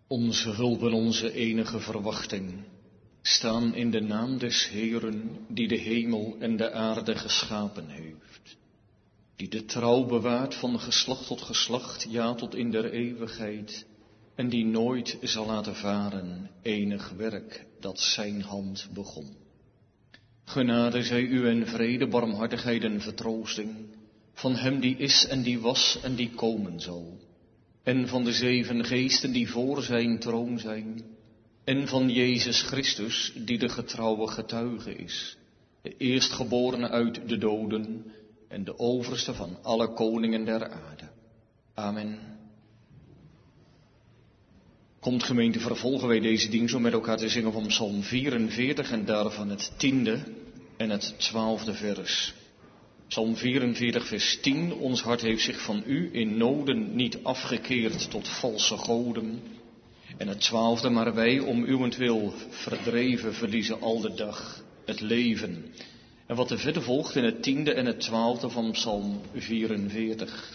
Onze hulp en onze enige verwachting staan in de naam des Heeren, die de hemel en de aarde geschapen heeft, die de trouw bewaart van geslacht tot geslacht, ja tot in der eeuwigheid, en die nooit zal laten varen enig werk dat zijn hand begon. Genade zij u en vrede, barmhartigheid en vertroosting van hem die is en die was en die komen zal, en van de 7 geesten die voor zijn troon zijn, en van Jezus Christus die de getrouwe getuige is, de eerstgeborene uit de doden en de overste van alle koningen der aarde. Amen. Komt gemeente, vervolgen wij deze dienst om met elkaar te zingen van Psalm 44 en daarvan het 10e en het 12e vers. Psalm 44 vers 10, ons hart heeft zich van u in noden niet afgekeerd tot valse goden. En het 12e, maar wij om uwentwil verdreven verliezen al de dag het leven. En wat er verder volgt in het 10e en het 12e van Psalm 44.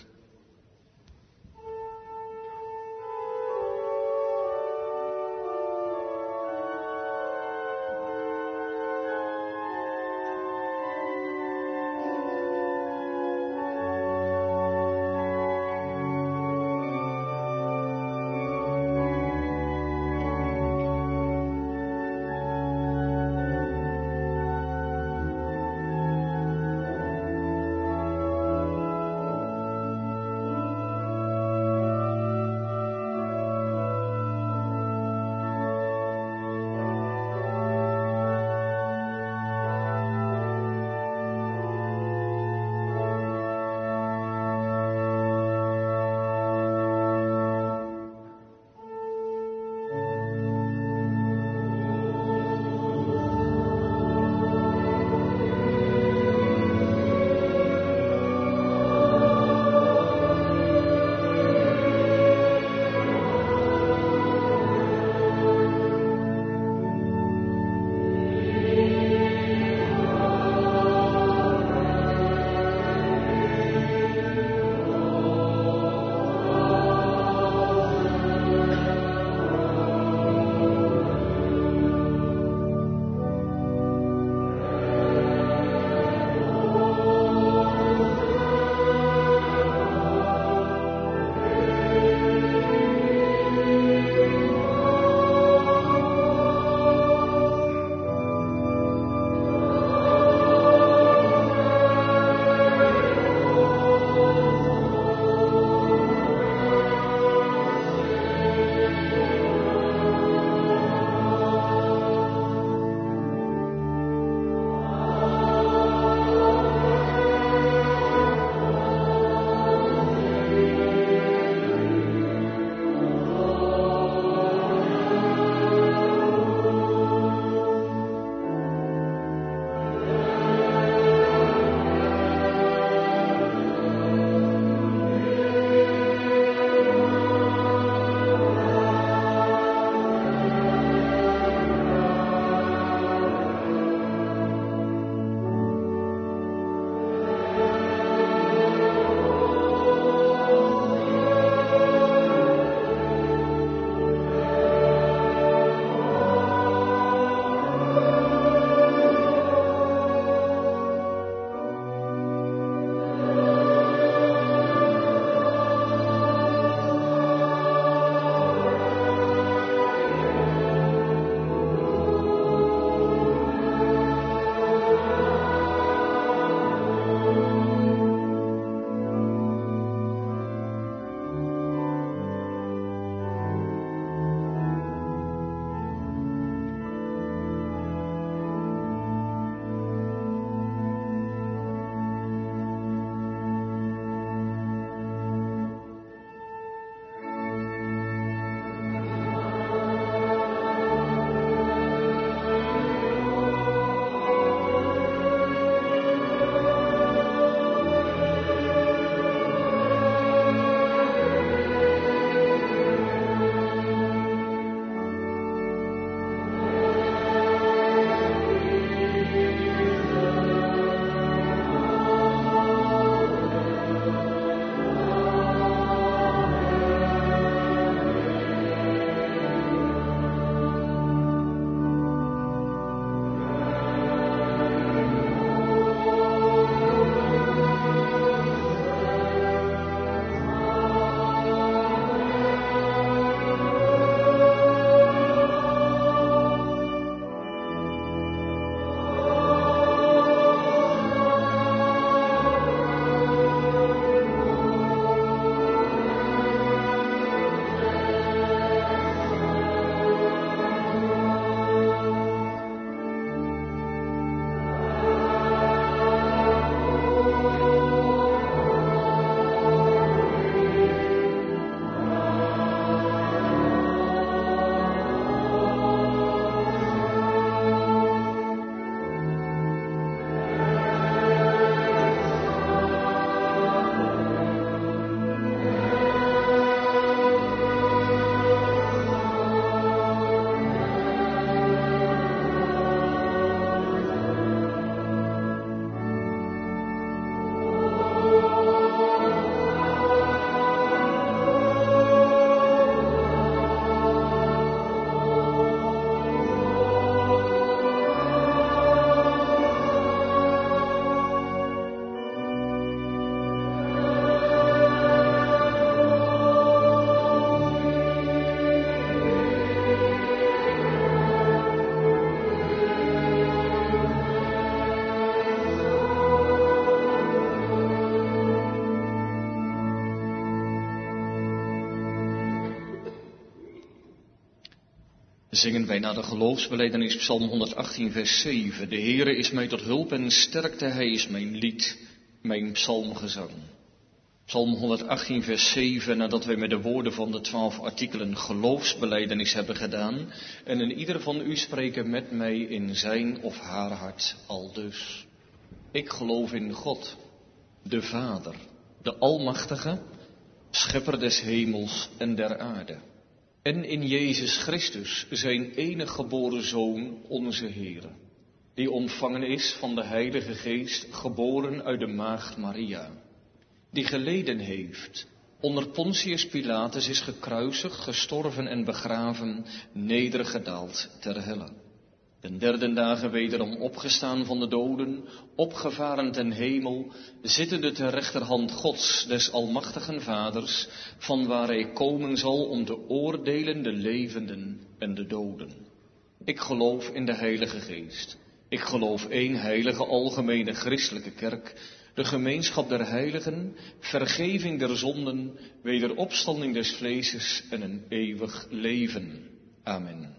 Zingen wij naar de geloofsbelijdenis Psalm 118 vers 7. De Heere is mij tot hulp en sterkte, Hij is mijn lied, mijn psalmgezang. Psalm 118 vers 7, nadat wij met de woorden van de 12 artikelen geloofsbelijdenis hebben gedaan. En in ieder van u spreken met mij in zijn of haar hart aldus. Ik geloof in God, de Vader, de Almachtige, Schepper des hemels en der aarde. En in Jezus Christus, zijn enige geboren Zoon, onze Heere, die ontvangen is van de Heilige Geest, geboren uit de maagd Maria, die geleden heeft, onder Pontius Pilatus is gekruisigd, gestorven en begraven, nedergedaald ter helle. Den derde dagen wederom opgestaan van de doden, opgevaren ten hemel, zittende ter rechterhand Gods, des almachtigen Vaders, van waar hij komen zal om te oordelen de levenden en de doden. Ik geloof in de Heilige Geest. Ik geloof één heilige algemene christelijke kerk, de gemeenschap der heiligen, vergeving der zonden, wederopstanding des vleeses en een eeuwig leven. Amen.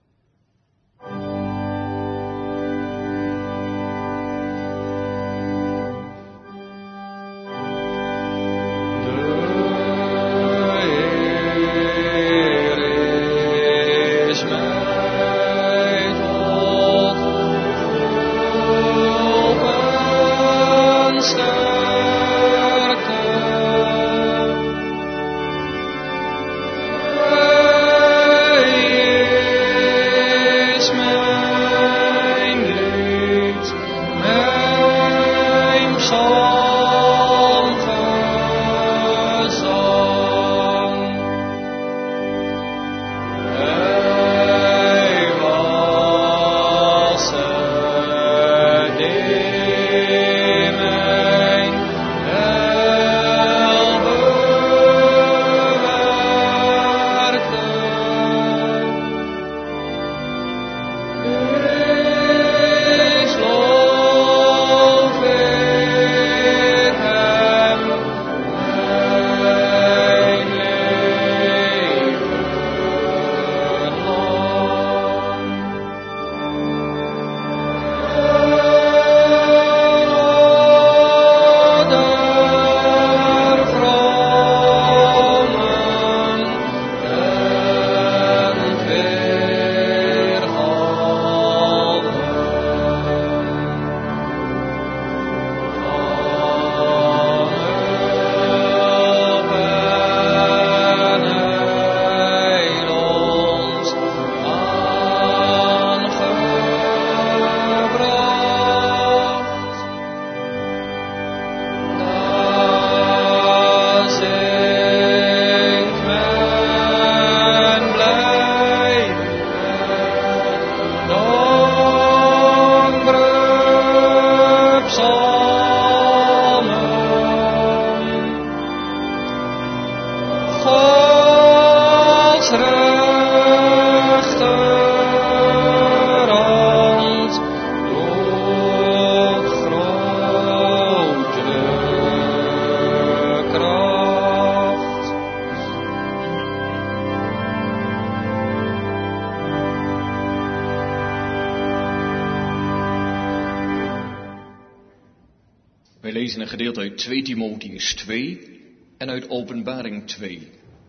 Wij lezen een gedeelte uit 2 Timotheus 2 en uit Openbaring 2.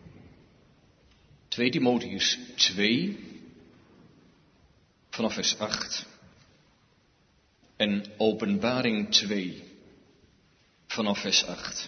2 Timotheus 2 vanaf vers 8 en Openbaring 2 vanaf vers 8.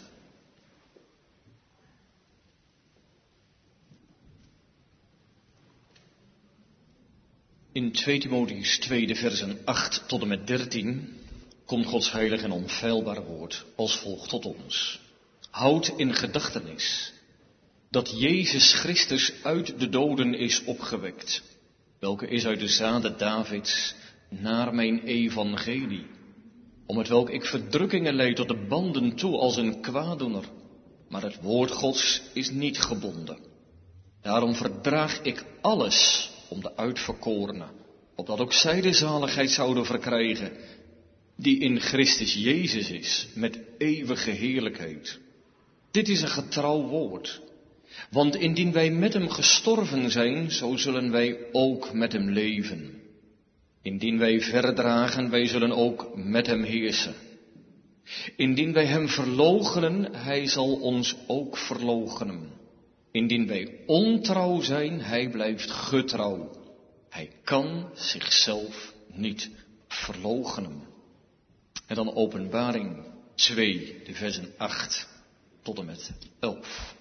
In 2 Timotheus 2 de versen 8 tot en met 13... komt Gods heilig en onfeilbaar woord als volgt tot ons. Houd in gedachtenis dat Jezus Christus uit de doden is opgewekt, welke is uit de zaden Davids naar mijn evangelie, om het welk ik verdrukkingen leid tot de banden toe als een kwaaddoener, maar het woord Gods is niet gebonden. Daarom verdraag ik alles om de uitverkorenen, opdat ook zij de zaligheid zouden verkrijgen, die in Christus Jezus is, met eeuwige heerlijkheid. Dit is een getrouw woord. Want indien wij met hem gestorven zijn, zo zullen wij ook met hem leven. Indien wij verdragen, wij zullen ook met hem heersen. Indien wij hem verloochenen, hij zal ons ook verloochenen. Indien wij ontrouw zijn, hij blijft getrouw. Hij kan zichzelf niet verloochenen. En dan Openbaring 2, de versen 8 tot en met 11.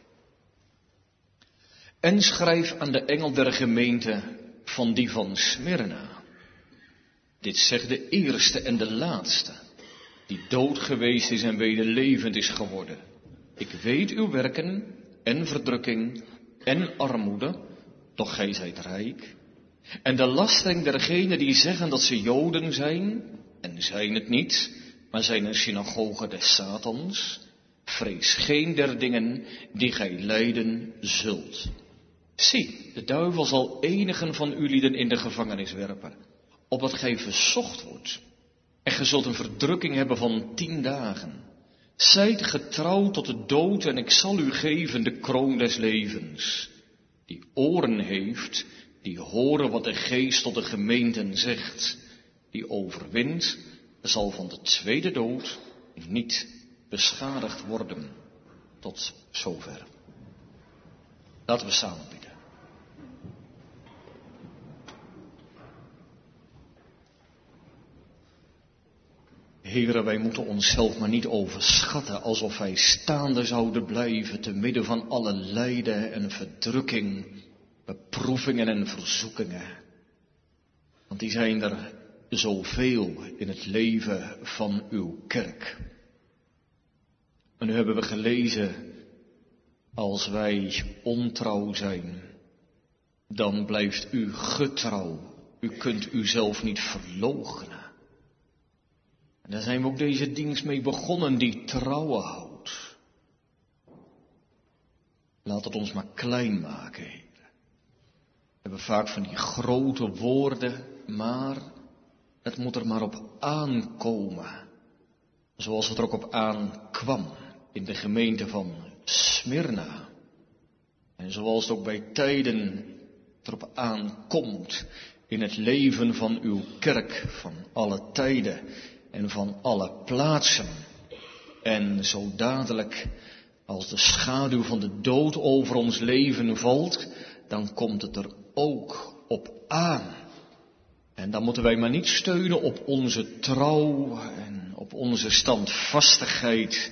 En schrijf aan de engel der gemeente van die van Smyrna. Dit zegt de eerste en de laatste, die dood geweest is en weder levend is geworden. Ik weet uw werken en verdrukking en armoede, doch gij zijt rijk. En de lastering dergenen die zeggen dat ze Joden zijn, en zijn het niet, maar zijn een synagoge des Satans. Vrees geen der dingen die gij lijden zult. Zie, de duivel zal enigen van u lieden in de gevangenis werpen, opdat gij verzocht wordt. En gij zult een verdrukking hebben van 10 dagen. Zijt getrouw tot de dood en ik zal u geven de kroon des levens. Die oren heeft, die horen wat de geest tot de gemeenten zegt. Die overwint, zal van de tweede dood niet beschadigd worden. Tot zover. Laten we samen bidden. Heere, wij moeten onszelf maar niet overschatten, alsof wij staande zouden blijven te midden van alle lijden en verdrukking, beproevingen en verzoekingen. Want die zijn er zoveel in het leven van uw kerk. En nu hebben we gelezen, als wij ontrouw zijn, dan blijft u getrouw. U kunt uzelf niet verloochenen. En daar zijn we ook deze dienst mee begonnen, die trouwen houdt. Laat het ons maar klein maken, Heer. We hebben vaak van die grote woorden, maar het moet er maar op aankomen. Zoals het er ook op aankwam in de gemeente van Smyrna. En zoals het ook bij tijden erop aankomt in het leven van uw kerk, van alle tijden en van alle plaatsen. En zo dadelijk als de schaduw van de dood over ons leven valt, dan komt het er ook op aan. En dan moeten wij maar niet steunen op onze trouw en op onze standvastigheid.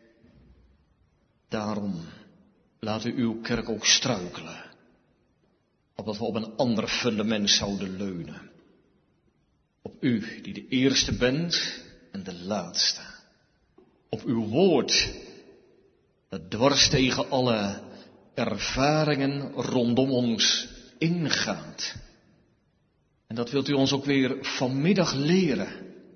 Daarom laat u uw kerk ook struikelen, opdat we op een ander fundament zouden leunen. Op u, die de eerste bent en de laatste. Op uw woord, dat dwars tegen alle ervaringen rondom ons ingaat. En dat wilt u ons ook weer vanmiddag leren.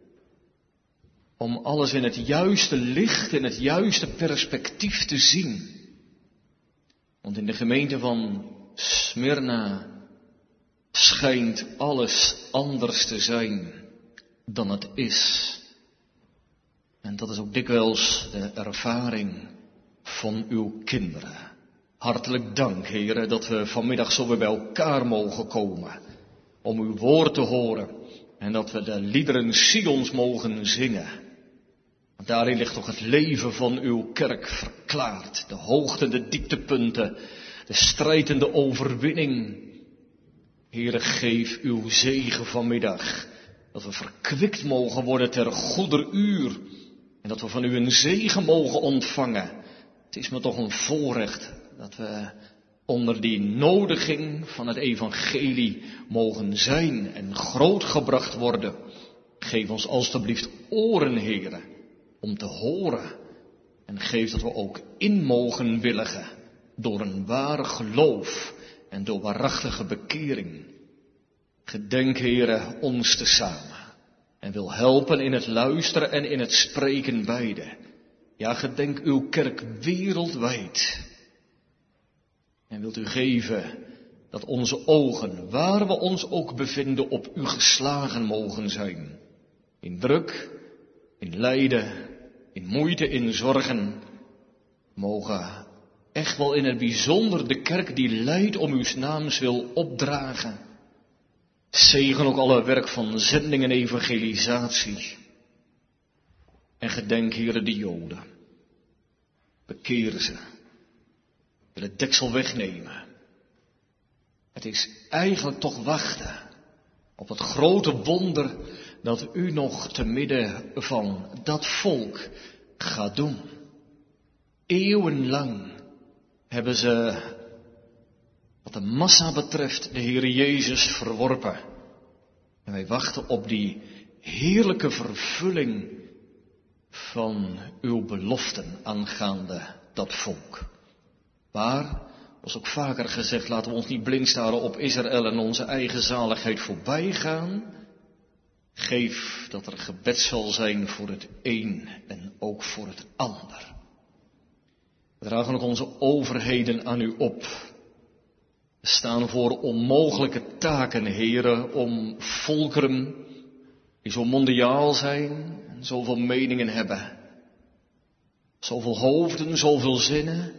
Om alles in het juiste licht, in het juiste perspectief te zien. Want in de gemeente van Smyrna schijnt alles anders te zijn dan het is. En dat is ook dikwijls de ervaring van uw kinderen. Hartelijk dank, Heere, dat we vanmiddag zo weer bij elkaar mogen komen. Om uw woord te horen. En dat we de liederen Sions mogen zingen. Want daarin ligt toch het leven van uw kerk verklaard. De hoogte, de dieptepunten. De strijd en de overwinning. Heere, geef uw zegen vanmiddag. Dat we verkwikt mogen worden ter goeder uur. En dat we van u een zegen mogen ontvangen. Het is me toch een voorrecht dat we onder die nodiging van het evangelie mogen zijn en grootgebracht worden. Geef ons alstublieft oren, Heere, om te horen. En geef dat we ook in mogen willigen door een ware geloof en door waarachtige bekering. Gedenk, Heere, ons tezamen. En wil helpen in het luisteren en in het spreken beide. Ja, gedenk uw kerk wereldwijd. En wilt u geven dat onze ogen, waar we ons ook bevinden, op u geslagen mogen zijn. In druk, in lijden, in moeite, in zorgen. Mogen echt wel in het bijzonder de kerk die leidt om uw naams wil opdragen. Zegen ook alle werk van zending en evangelisatie. En gedenk, Heere, de Joden. Bekeer ze. Wil het deksel wegnemen. Het is eigenlijk toch wachten op het grote wonder dat u nog te midden van dat volk gaat doen. Eeuwenlang hebben ze, wat de massa betreft, de Heere Jezus verworpen. En wij wachten op die heerlijke vervulling van uw beloften aangaande dat volk. Maar, was ook vaker gezegd, laten we ons niet blind staren op Israël en onze eigen zaligheid voorbij gaan. Geef dat er gebed zal zijn voor het een en ook voor het ander. We dragen ook onze overheden aan u op. We staan voor onmogelijke taken, Heere, om volkeren die zo mondiaal zijn en zoveel meningen hebben. Zoveel hoofden, zoveel zinnen,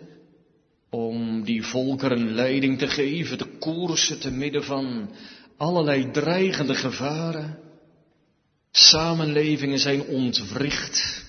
om die volkeren leiding te geven, te koersen te midden van allerlei dreigende gevaren. Samenlevingen zijn ontwricht.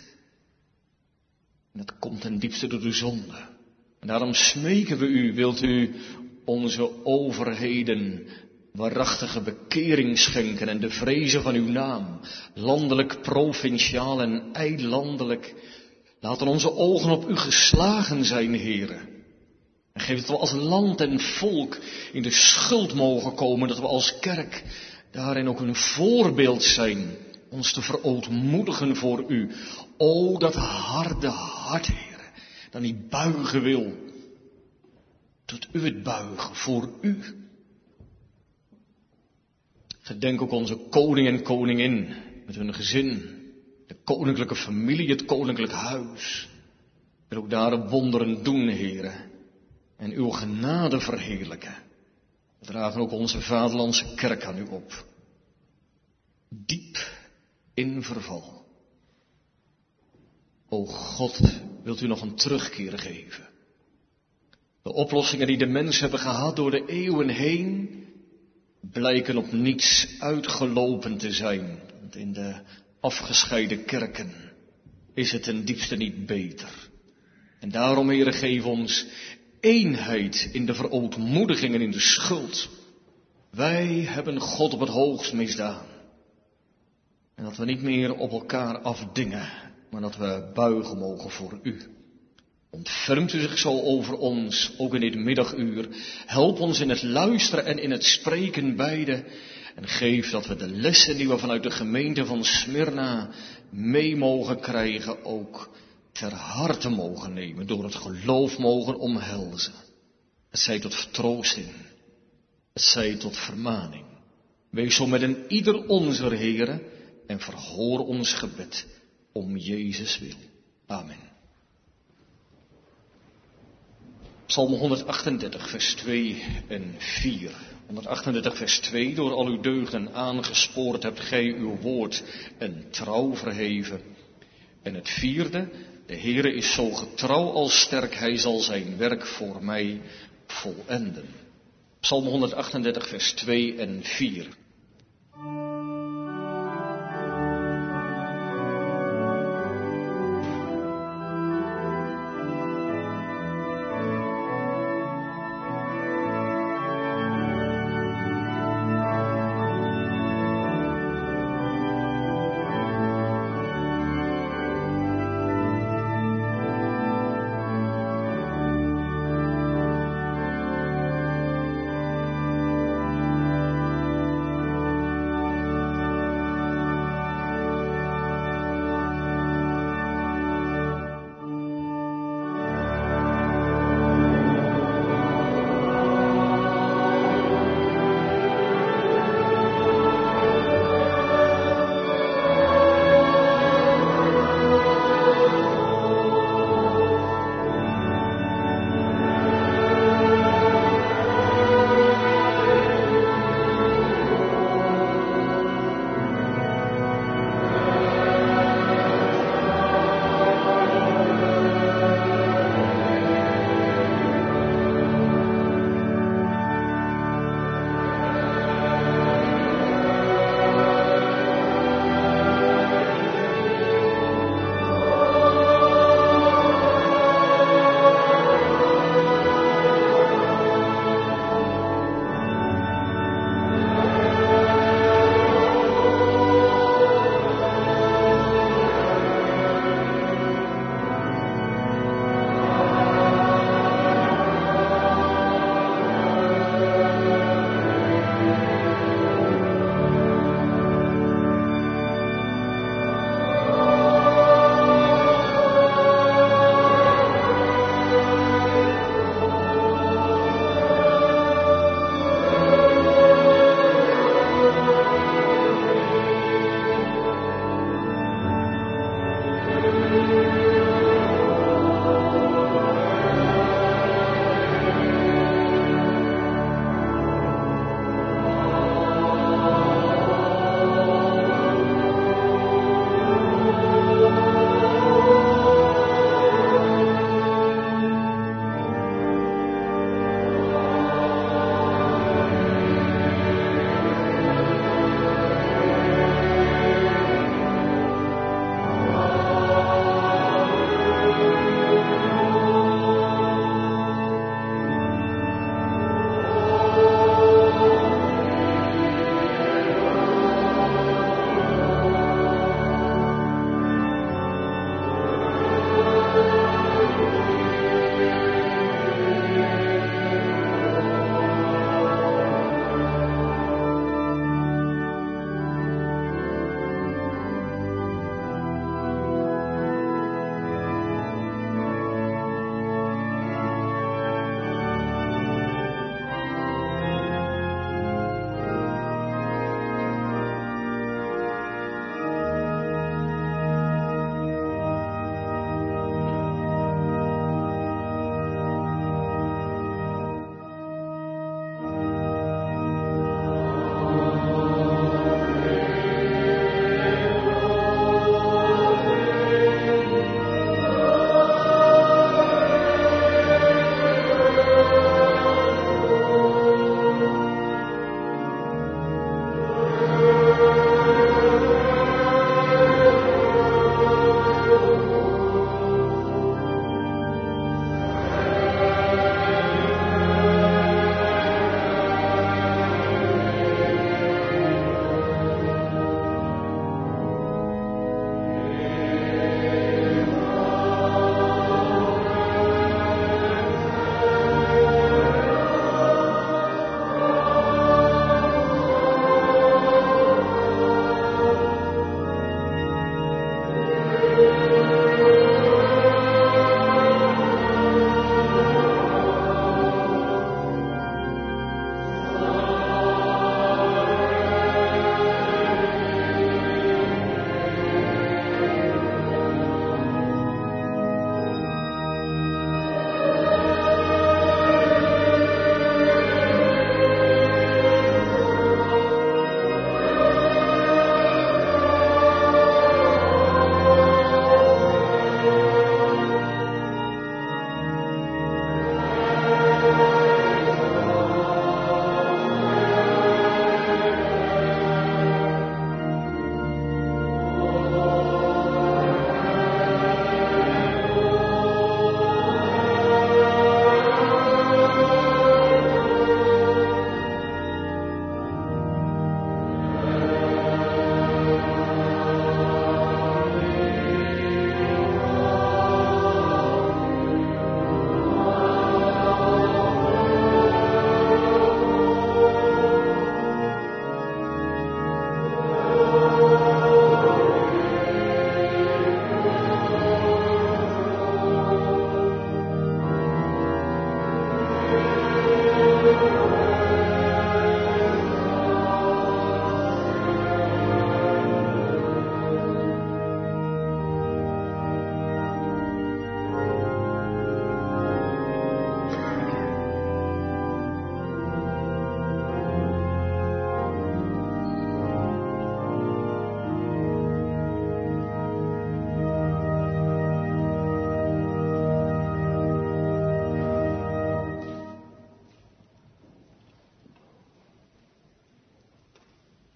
En dat komt ten diepste door de zonde. En daarom smeken we u, wilt u onze overheden waarachtige bekering schenken en de vrezen van uw naam, landelijk, provinciaal en eilandelijk. Laten onze ogen op u geslagen zijn, Heere. En geef dat we als land en volk in de schuld mogen komen, dat we als kerk daarin ook een voorbeeld zijn, ons te verootmoedigen voor u. O, dat harde hart, Heere, dat niet buigen wil. Doet u het buigen voor u. Gedenk ook onze koning en koningin met hun gezin, de koninklijke familie, het koninklijk huis. En ook daar wonderen doen, Heere, en uw genade verheerlijken. We dragen ook onze vaderlandse kerk aan u op. Diep in verval. O God, wilt u nog een terugkeer geven? De oplossingen die de mensen hebben gehad door de eeuwen heen, blijken op niets uitgelopen te zijn. Want in de afgescheiden kerken is het ten diepste niet beter. En daarom, Heere, geef ons eenheid in de verootmoediging en in de schuld. Wij hebben God op het hoogst misdaan. En dat we niet meer op elkaar afdingen, maar dat we buigen mogen voor u. Ontfermt u zich zo over ons, ook in dit middaguur. Help ons in het luisteren en in het spreken beide. En geef dat we de lessen die we vanuit de gemeente van Smyrna mee mogen krijgen, ook ter harte mogen nemen, door het geloof mogen omhelzen. Het zij tot vertroosting, het zij tot vermaning. Wees zo met een ieder onzer, Heere, en verhoor ons gebed om Jezus wil. Amen. Psalm 138, vers 2 en 4. 138, vers 2. Door al uw deugden aangespoord hebt gij uw woord en trouw verheven. En het vierde. De Heere is zo getrouw als sterk, hij zal zijn werk voor mij volenden. Psalm 138, vers 2 en 4.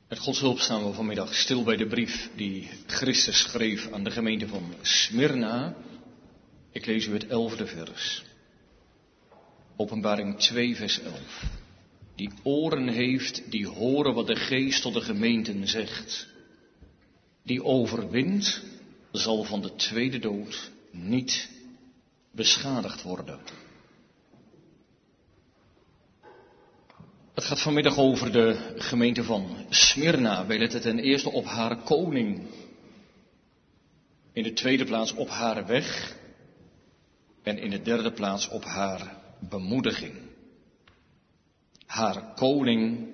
Met Gods hulp staan we vanmiddag stil bij de brief die Christus schreef aan de gemeente van Smyrna. Ik lees u het 11e vers. Openbaring 2 vers 11. Die oren heeft, die horen wat de Geest tot de gemeenten zegt. Die overwint, zal van de tweede dood niet beschadigd worden. Het gaat vanmiddag over de gemeente van Smyrna. Wij letten ten eerste op haar koning. In de tweede plaats op haar weg. En in de derde plaats op haar bemoediging. Haar koning,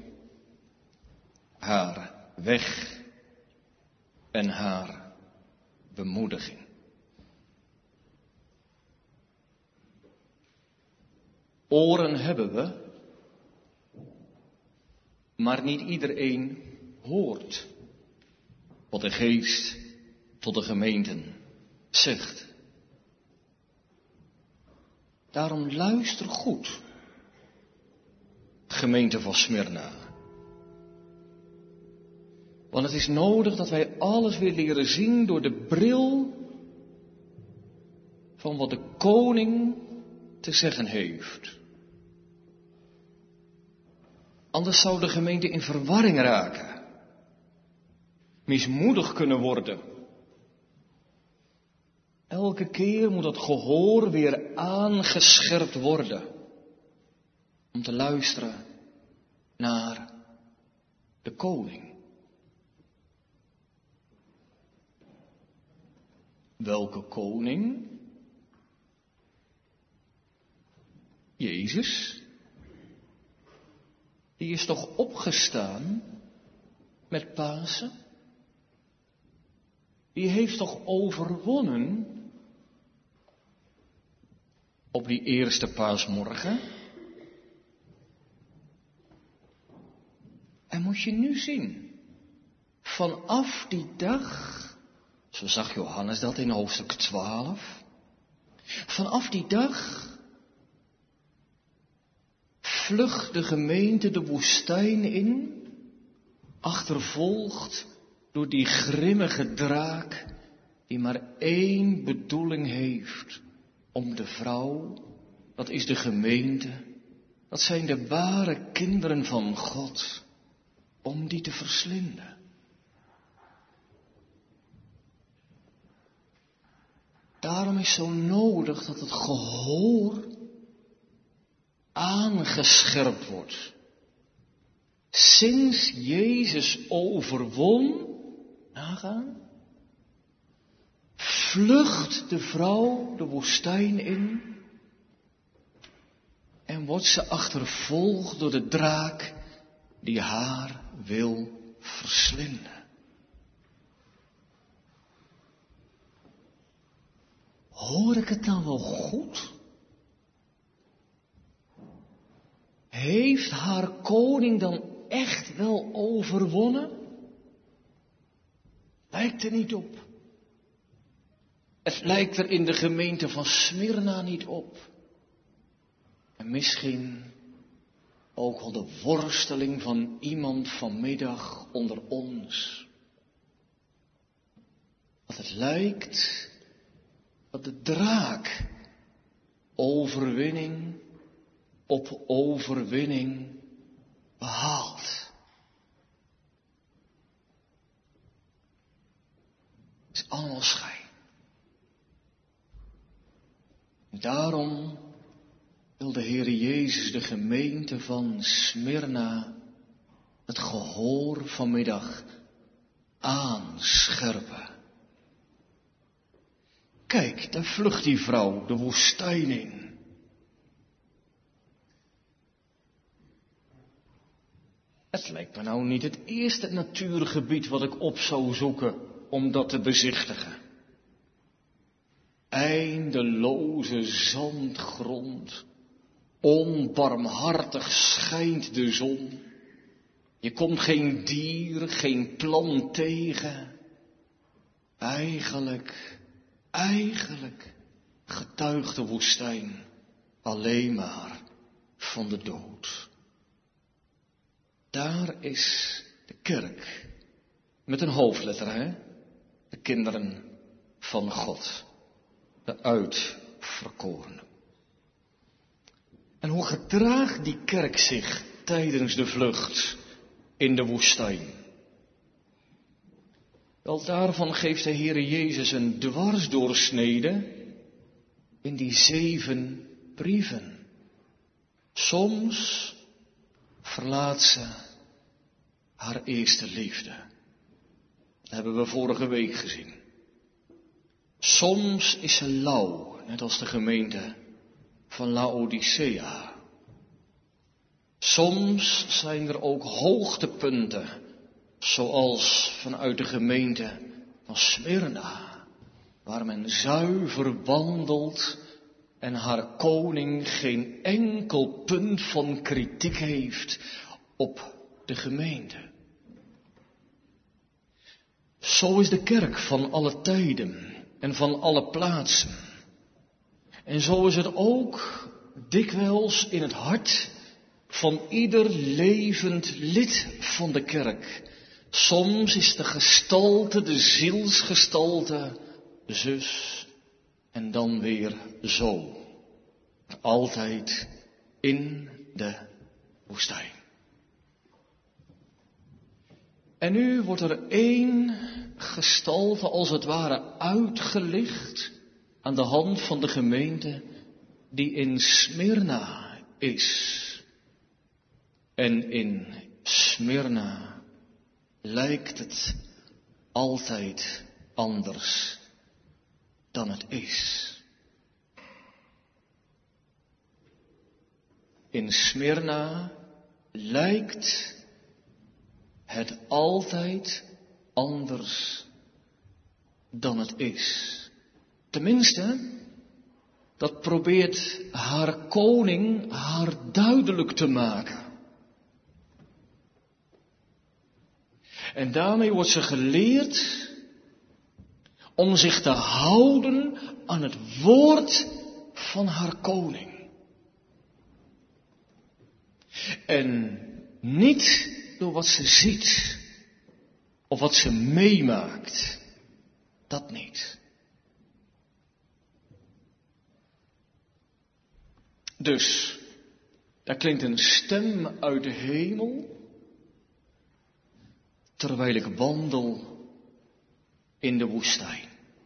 haar weg en haar bemoediging. Oren hebben we, maar niet iedereen hoort wat de Geest tot de gemeenten zegt. Daarom luister goed, gemeente van Smyrna. Want het is nodig dat wij alles weer leren zien door de bril van wat de koning te zeggen heeft. Anders zou de gemeente in verwarring raken, mismoedig kunnen worden. Elke keer moet dat gehoor weer aangescherpt worden om te luisteren naar de koning. Welke koning? Jezus. Die is toch opgestaan met Pasen? Die heeft toch overwonnen op die eerste paasmorgen? En moet je nu zien, vanaf die dag, zo zag Johannes dat in hoofdstuk 12, vanaf die dag vlucht de gemeente de woestijn in, achtervolgd door die grimmige draak die maar één bedoeling heeft, om de vrouw, dat is de gemeente, dat zijn de ware kinderen van God, om die te verslinden. Daarom is zo nodig dat het gehoor aangescherpt wordt. Sinds Jezus overwon, nagaan, vlucht de vrouw de woestijn in en wordt ze achtervolgd door de draak die haar wil verslinden. Hoor ik het nou wel goed? Heeft haar koning dan echt wel overwonnen? Lijkt er niet op. Het lijkt er in de gemeente van Smyrna niet op. En misschien ook wel de worsteling van iemand vanmiddag onder ons. Dat het lijkt dat de draak overwinning op overwinning behaalt. Het is allemaal schijn. Daarom wil de Heere Jezus de gemeente van Smyrna het gehoor vanmiddag aanscherpen. Kijk, daar vlucht die vrouw de woestijn in. Het lijkt me nou niet het eerste natuurgebied wat ik op zou zoeken om dat te bezichtigen. Eindeloze zandgrond, onbarmhartig schijnt de zon. Je komt geen dier, geen plant tegen. Eigenlijk getuigt de woestijn alleen maar van de dood. Daar is De kerk. Met een hoofdletter, hè? De kinderen van God. De uitverkorenen. En hoe gedraagt die kerk zich tijdens de vlucht in de woestijn? Wel, daarvan geeft de Heere Jezus een dwarsdoorsnede in die 7 brieven. Soms verlaat ze haar eerste liefde. Dat hebben we vorige week gezien. Soms is ze lauw, net als de gemeente van Laodicea. Soms zijn er ook hoogtepunten, zoals vanuit de gemeente van Smyrna, waar men zuiver wandelt en haar koning geen enkel punt van kritiek heeft op de gemeente. Zo is de kerk van alle tijden en van alle plaatsen. En zo is het ook dikwijls in het hart van ieder levend lid van de kerk. Soms is de gestalte, de zielsgestalte, zus en dan weer zo. Maar altijd in de woestijn. En nu wordt er 1 gestalte als het ware uitgelicht aan de hand van de gemeente die in Smyrna is. En in Smyrna lijkt het altijd anders dan het is. In Smyrna lijkt het altijd anders dan het is. Tenminste, dat probeert haar koning haar duidelijk te maken. En daarmee wordt ze geleerd om zich te houden aan het woord van haar koning. En niet door wat ze ziet of wat ze meemaakt. Dat niet. Dus, daar klinkt een stem uit de hemel, terwijl ik wandel in de woestijn.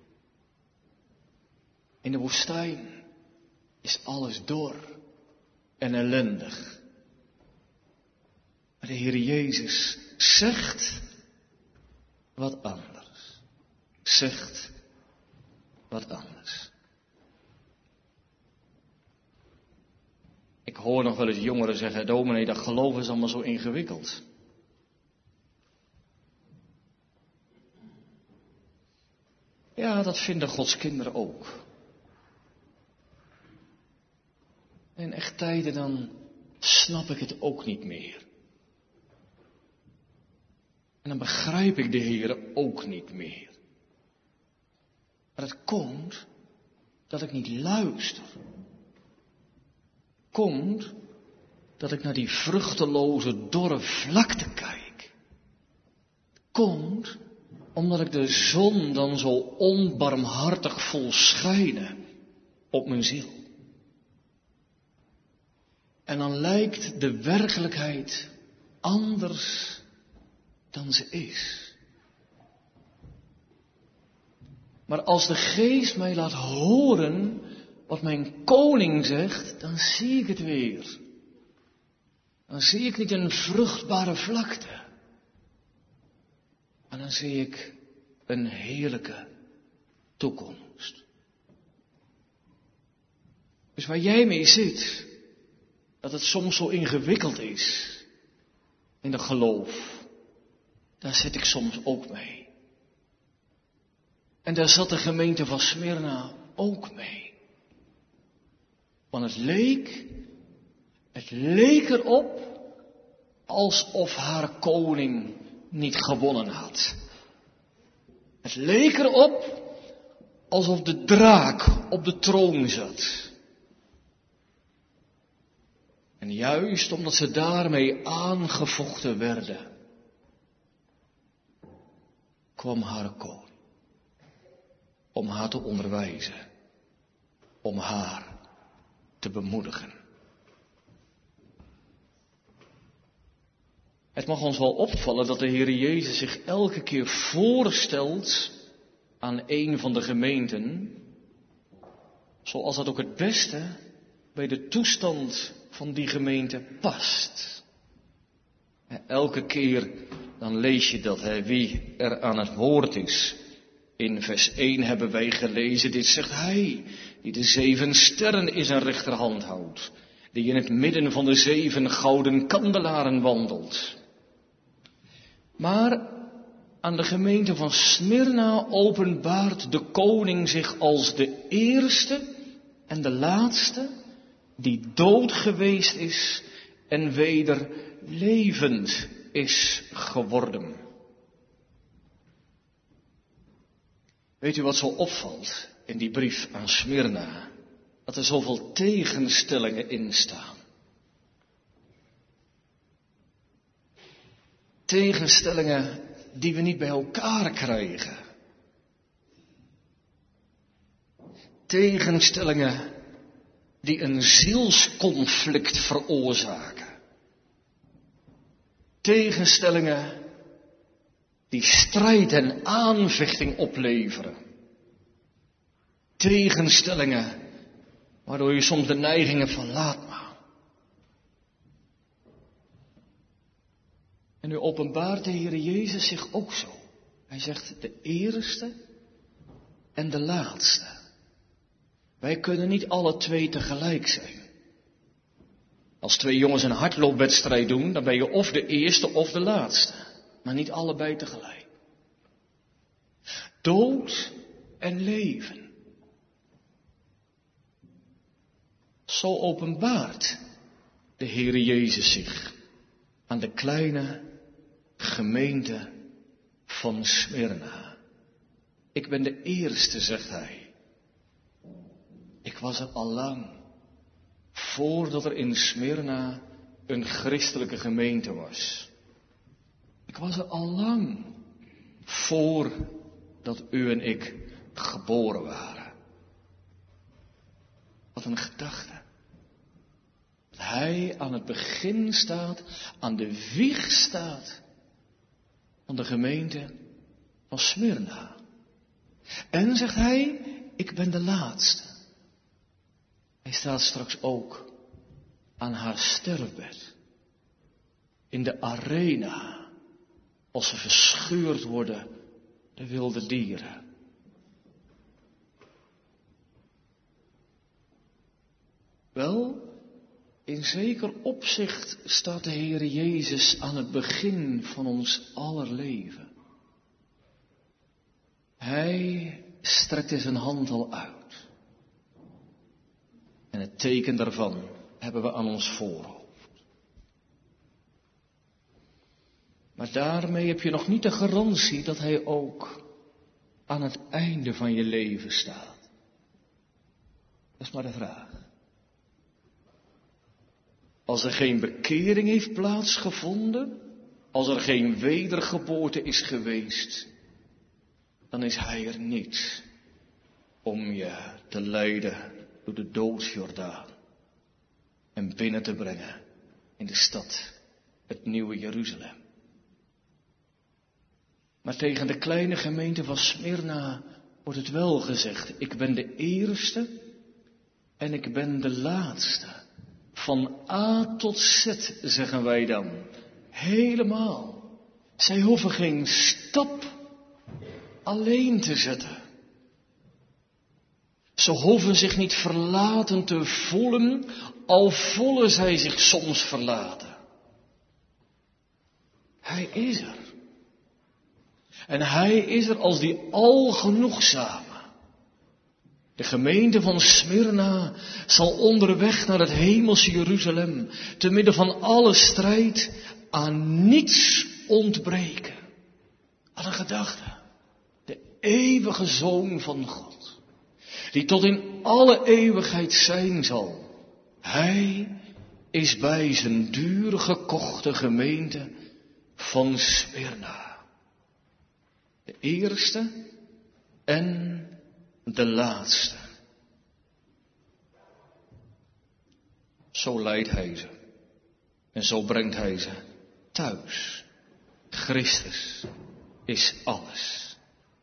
In de woestijn is alles dor en ellendig. Maar de Heer Jezus zegt wat anders. Zegt wat anders. Ik hoor nog wel eens jongeren zeggen, dominee, dat geloof is allemaal zo ingewikkeld. Ja, dat vinden Gods kinderen ook. In echt tijden dan snap ik het ook niet meer. En dan begrijp ik de Heer ook niet meer. Maar het komt dat ik niet luister. Komt dat ik naar die vruchteloze, dorre vlakte kijk. Komt omdat ik de zon dan zo onbarmhartig vol schijnen op mijn ziel. En dan lijkt de werkelijkheid anders dan ze is. Maar als de Geest mij laat horen wat mijn koning zegt, dan zie ik het weer. Dan zie ik niet een vruchtbare vlakte. Maar dan zie ik een heerlijke toekomst. Dus waar jij mee zit, dat het soms zo ingewikkeld is in het geloof, daar zit ik soms ook mee. En daar zat de gemeente van Smyrna ook mee. Want het leek erop alsof haar koning niet gewonnen had. Het leek erop alsof de draak op de troon zat. En juist omdat ze daarmee aangevochten werden, kwam haar koning. Om haar te onderwijzen. Om haar te bemoedigen. Het mag ons wel opvallen dat de Heer Jezus zich elke keer voorstelt aan een van de gemeenten, zoals dat ook het beste bij de toestand van die gemeente past. Elke keer dan lees je dat, wie er aan het woord is. In vers 1 hebben wij gelezen, dit zegt hij, die de 7 sterren in zijn rechterhand houdt, die in het midden van de 7 gouden kandelaren wandelt. Maar aan de gemeente van Smyrna openbaart de koning zich als de eerste en de laatste die dood geweest is en weder levend is geworden. Weet u wat zo opvalt in die brief aan Smyrna? Dat er zoveel tegenstellingen in staan. Tegenstellingen die we niet bij elkaar krijgen. Tegenstellingen die een zielsconflict veroorzaken. Tegenstellingen die strijd en aanvechting opleveren. Tegenstellingen waardoor je soms de neiging hebt van laat maar. En nu openbaart de Heer Jezus zich ook zo. Hij zegt de eerste en de laatste. Wij kunnen niet alle twee tegelijk zijn. Als 2 jongens een hardloopwedstrijd doen, dan ben je of de eerste of de laatste. Maar niet allebei tegelijk. Dood en leven. Zo openbaart de Heere Jezus zich aan de kleine gemeente van Smyrna. Ik ben de eerste, zegt hij. Ik was er al lang, voordat er in Smyrna een christelijke gemeente was. Ik was er al lang, voordat u en ik geboren waren. Wat een gedachte. Dat hij aan het begin staat, aan de wieg staat van de gemeente van Smyrna. En zegt hij, ik ben de laatste. Hij staat straks ook aan haar sterfbed. In de arena, als ze verscheurd worden, de wilde dieren. Wel, in zeker opzicht staat de Heere Jezus aan het begin van ons aller leven. Hij strekte zijn hand al uit. En het teken daarvan hebben we aan ons voorhoofd. Maar daarmee heb je nog niet de garantie dat hij ook aan het einde van je leven staat. Dat is maar de vraag. Als er geen bekering heeft plaatsgevonden, als er geen wedergeboorte is geweest, dan is hij er niet om je te leiden door de doodsjordaan en binnen te brengen in de stad, het nieuwe Jeruzalem. Maar tegen de kleine gemeente van Smyrna wordt het wel gezegd, ik ben de eerste en ik ben de laatste. Van A tot Z, zeggen wij dan. Helemaal. Zij hoeven geen stap alleen te zetten. Ze hoeven zich niet verlaten te voelen, al voelen zij zich soms verlaten. Hij is er. En hij is er als die algenoegzame. De gemeente van Smyrna zal onderweg naar het hemelse Jeruzalem, te midden van alle strijd, aan niets ontbreken. Aan een gedachte. De eeuwige Zoon van God, die tot in alle eeuwigheid zijn zal. Hij is bij zijn duur gekochte gemeente van Smyrna. De eerste en de laatste. Zo leidt hij ze. En zo brengt hij ze thuis. Christus is alles.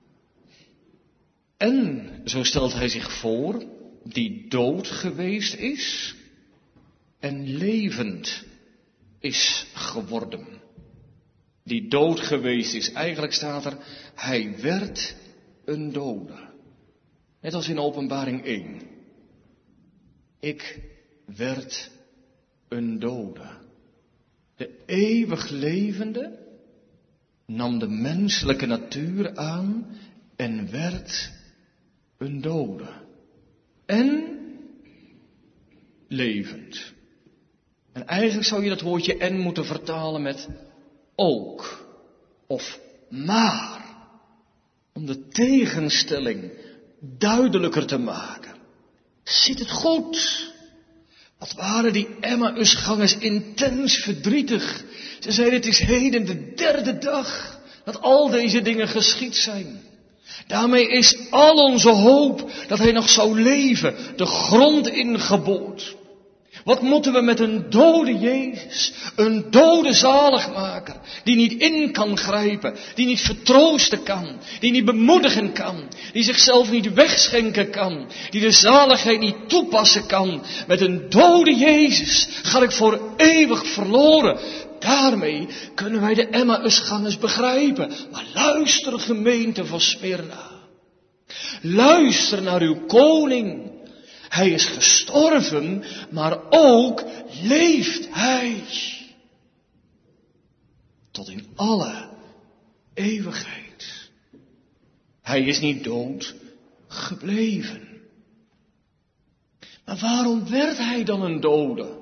En zo stelt hij zich voor, die dood geweest is en levend is geworden. Die dood geweest is, eigenlijk staat er, hij werd een dode. Net als in Openbaring 1. Ik werd een dode. De eeuwig levende nam de menselijke natuur aan en werd een dode. En levend. En eigenlijk zou je dat woordje en moeten vertalen met ook of maar. Om de tegenstelling duidelijker te maken. Zit het goed? Wat waren die Emmausgangers intens verdrietig. Ze zeiden, het is heden de 3e dag dat al deze dingen geschied zijn. Daarmee is al onze hoop dat hij nog zou leven de grond ingeboord. Wat moeten we met een dode Jezus, een dode zaligmaker, die niet in kan grijpen, die niet vertroosten kan, die niet bemoedigen kan, die zichzelf niet wegschenken kan, die de zaligheid niet toepassen kan. Met een dode Jezus ga ik voor eeuwig verloren. Daarmee kunnen wij de Emmausgangers begrijpen. Maar luister, gemeente van Smyrna. Luister naar uw koning. Hij is gestorven, maar ook leeft hij. Tot in alle eeuwigheid. Hij is niet dood gebleven. Maar waarom werd hij dan een dode?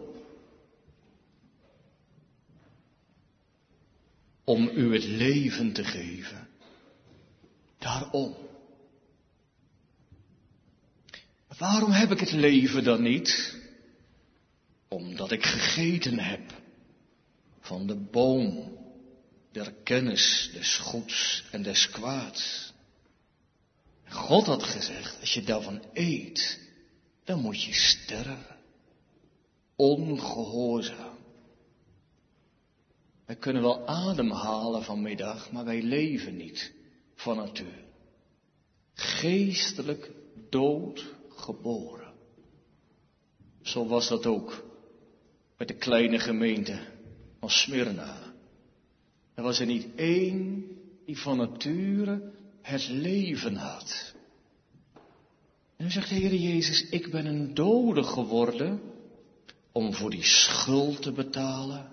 Om u het leven te geven. Daarom. Waarom heb ik het leven dan niet? Omdat ik gegeten heb van de boom der kennis des goeds en des kwaads. God had gezegd, als je daarvan eet, dan moet je sterven. Ongehoorzaam. Wij kunnen wel ademhalen vanmiddag, maar wij leven niet van natuur. Geestelijk dood geboren. Zo was dat ook met de kleine gemeente van Smyrna. Er was er niet één die van nature het leven had. En dan zegt de Heer Jezus, ik ben een dode geworden om voor die schuld te betalen.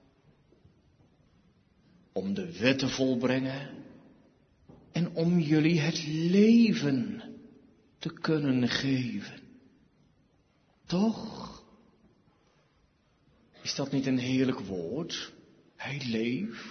Om de wet te volbrengen. En om jullie het leven te kunnen geven. Toch? Is dat niet een heerlijk woord? Hij leeft.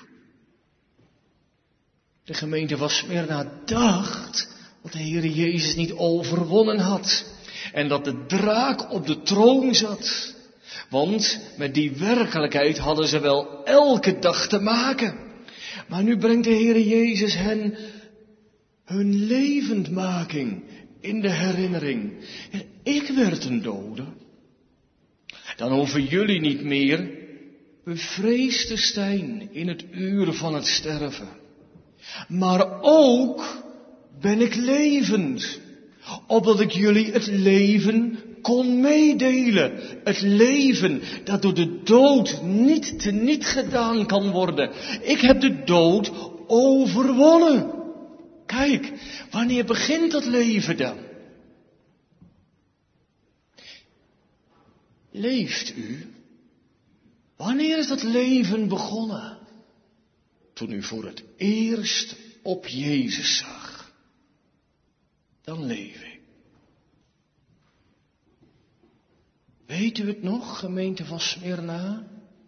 De gemeente van Smyrna dacht dat de Heer Jezus niet overwonnen had. En dat de draak op de troon zat. Want met die werkelijkheid hadden ze wel elke dag te maken. Maar nu brengt de Heer Jezus hen hun levendmaking in de herinnering. En ik werd een dode. Dan hoeven jullie niet meer bevreesd te zijn in het uur van het sterven. Maar ook ben ik levend, opdat ik jullie het leven kon meedelen. Het leven dat door de dood niet teniet gedaan kan worden. Ik heb de dood overwonnen. Kijk, wanneer begint dat leven dan? Leeft u? Wanneer is dat leven begonnen? Toen u voor het eerst op Jezus zag. Dan leef ik. Weet u het nog, gemeente van Smyrna?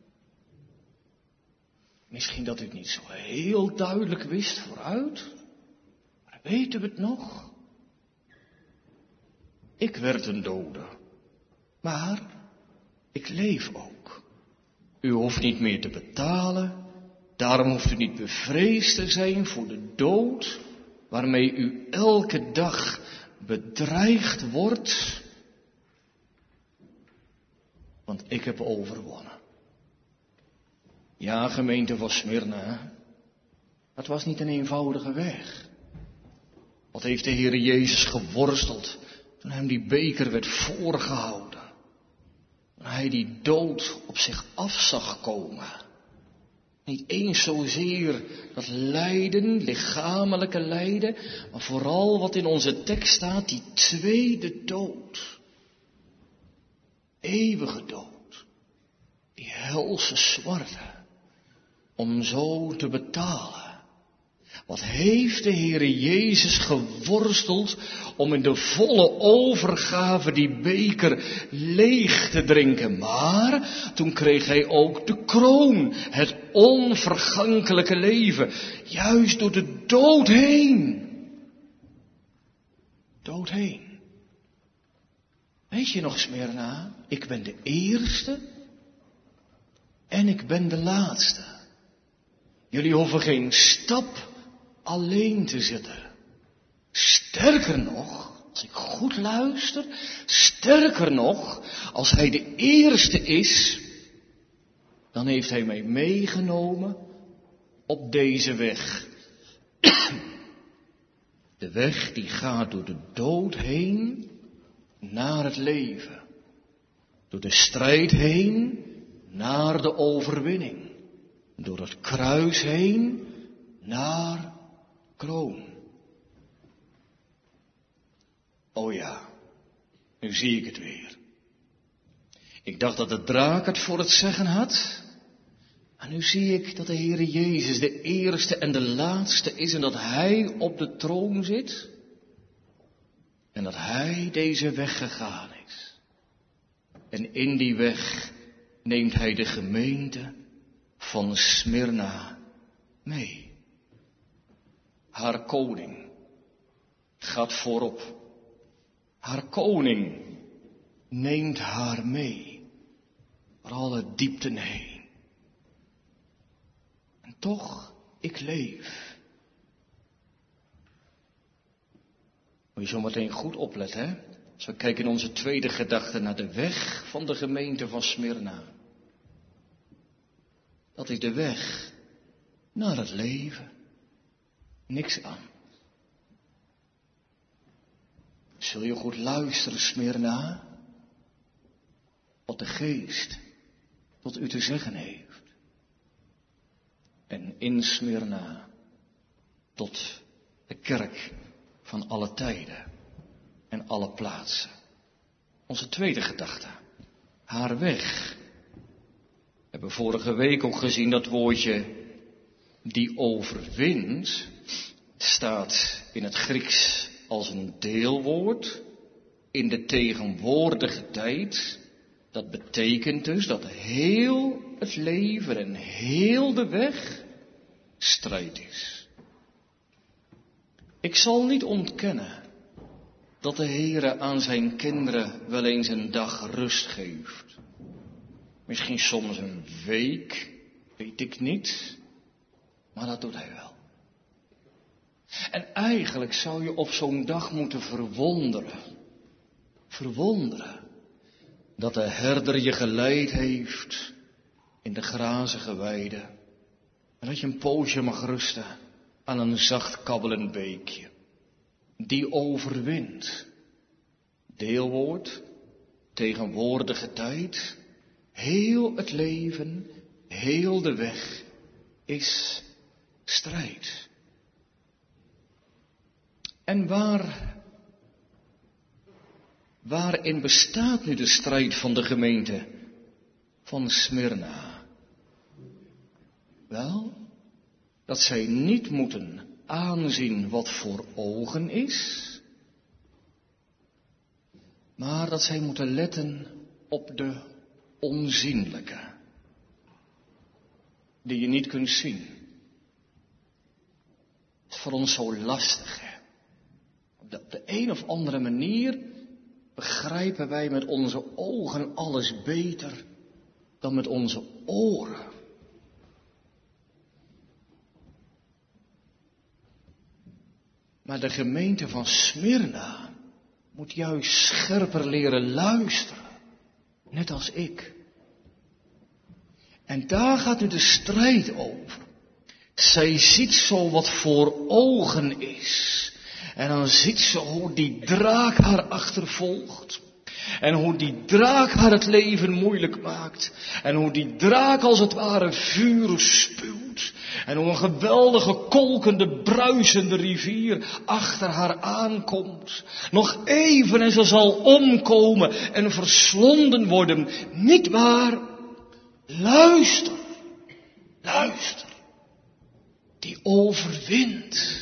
Misschien dat u het niet zo heel duidelijk wist vooruit. Maar weet u het nog? Ik werd een dode. Maar ik leef ook. U hoeft niet meer te betalen. Daarom hoeft u niet bevreesd te zijn voor de dood, waarmee u elke dag bedreigd wordt. Want ik heb overwonnen. Ja, gemeente van Smyrna, het was niet een eenvoudige weg. Wat heeft de Heere Jezus geworsteld toen hem die beker werd voorgehouden. Toen hij die dood op zich af zag komen. Niet eens zozeer dat lijden, lichamelijke lijden, maar vooral wat in onze tekst staat, die tweede dood. Eeuwige dood. Die helse zwarte. Om zo te betalen. Wat heeft de Heere Jezus geworsteld om in de volle overgave die beker leeg te drinken. Maar toen kreeg hij ook de kroon, het onvergankelijke leven. Juist door de dood heen. Dood heen. Weet je nog, Smyrna? Ik ben de eerste en ik ben de laatste. Jullie hoeven geen stap alleen te zetten. Sterker nog, als ik goed luister, sterker nog, als hij de eerste is, dan heeft hij mij meegenomen op deze weg. De weg die gaat door de dood heen naar het leven. Door de strijd heen naar de overwinning. Door het kruis heen naar kroon. Oh ja, nu zie ik het weer. Ik dacht dat de draak het voor het zeggen had. En nu zie ik dat de Heere Jezus de eerste en de laatste is en dat Hij op de troon zit. En dat Hij deze weg gegaan is. En in die weg neemt Hij de gemeente van Smyrna mee. Haar koning gaat voorop. Haar koning neemt haar mee. Door alle diepten heen. En toch, ik leef. Moet je zo meteen goed opletten, hè? Als we kijken in onze tweede gedachte naar de weg van de gemeente van Smyrna. Dat is de weg naar het leven. Niks aan. Zul je goed luisteren, Smyrna, wat de Geest tot u te zeggen heeft. En in Smyrna tot de kerk van alle tijden en alle plaatsen. Onze tweede gedachte, haar weg. We hebben vorige week ook gezien dat woordje die overwint, staat in het Grieks als een deelwoord in de tegenwoordige tijd. Dat betekent dus dat heel het leven en heel de weg strijd is. Ik zal niet ontkennen dat de Heere aan zijn kinderen wel eens een dag rust geeft. Misschien soms een week, weet ik niet, maar dat doet hij wel. En eigenlijk zou je op zo'n dag moeten verwonderen, dat de herder je geleid heeft in de grazige weide. En dat je een poosje mag rusten aan een zacht kabbelend beekje. Die overwint. Deelwoord, tegenwoordige tijd, heel het leven, heel de weg is strijd. En waarin bestaat nu de strijd van de gemeente van Smyrna? Wel, dat zij niet moeten aanzien wat voor ogen is, maar dat zij moeten letten op de onzienlijke, die je niet kunt zien. Het is voor ons zo lastig, hè? Op de een of andere manier begrijpen wij met onze ogen alles beter dan met onze oren. Maar de gemeente van Smyrna moet juist scherper leren luisteren. Net als ik. En daar gaat nu de strijd over. Zij ziet zo wat voor ogen is. En dan ziet ze hoe die draak haar achtervolgt. En hoe die draak haar het leven moeilijk maakt. En hoe die draak als het ware vuur spuwt. En hoe een geweldige kolkende bruisende rivier achter haar aankomt. Nog even en ze zal omkomen en verslonden worden. Niet waar? Luister. Luister. Die overwint.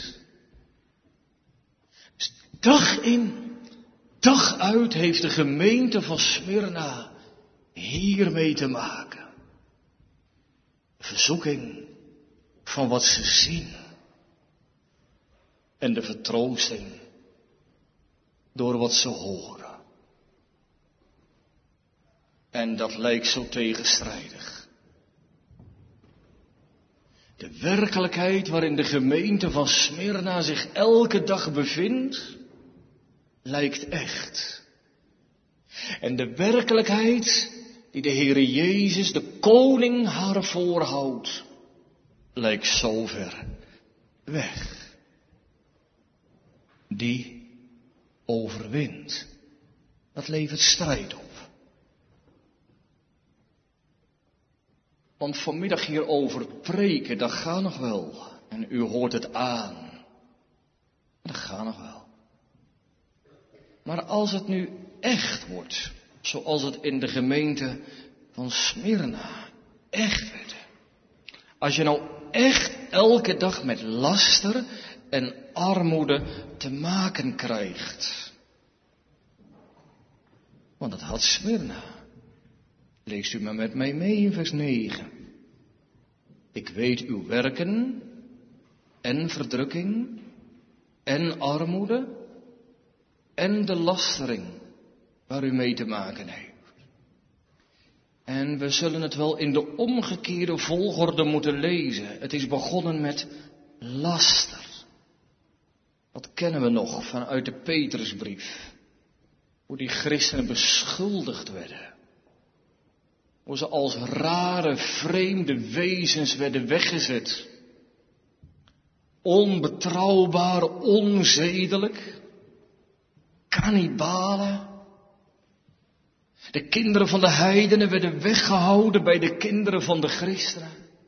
Dag in, dag uit heeft de gemeente van Smyrna hiermee te maken. De verzoeking van wat ze zien. En de vertroosting door wat ze horen. En dat lijkt zo tegenstrijdig. De werkelijkheid waarin de gemeente van Smyrna zich elke dag bevindt, lijkt echt. En de werkelijkheid die de Heere Jezus, de koning, haar voorhoudt, lijkt zo ver weg. Die overwint. Dat levert strijd op. Want vanmiddag hierover preken, dat gaat nog wel. En u hoort het aan. Dat gaat nog wel. Maar als het nu echt wordt, zoals het in de gemeente van Smyrna echt werd. Als je nou echt elke dag met laster en armoede te maken krijgt. Want dat had Smyrna. Leest u maar met mij mee in vers 9. Ik weet uw werken en verdrukking en armoede en de lastering waar u mee te maken heeft. En we zullen het wel in de omgekeerde volgorde moeten lezen. Het is begonnen met laster. Dat kennen we nog vanuit de Petrusbrief. Hoe die christenen beschuldigd werden. Hoe ze als rare, vreemde wezens werden weggezet. Onbetrouwbaar, onzedelijk. Kannibalen. De kinderen van de heidenen werden weggehouden bij de kinderen van de christenen.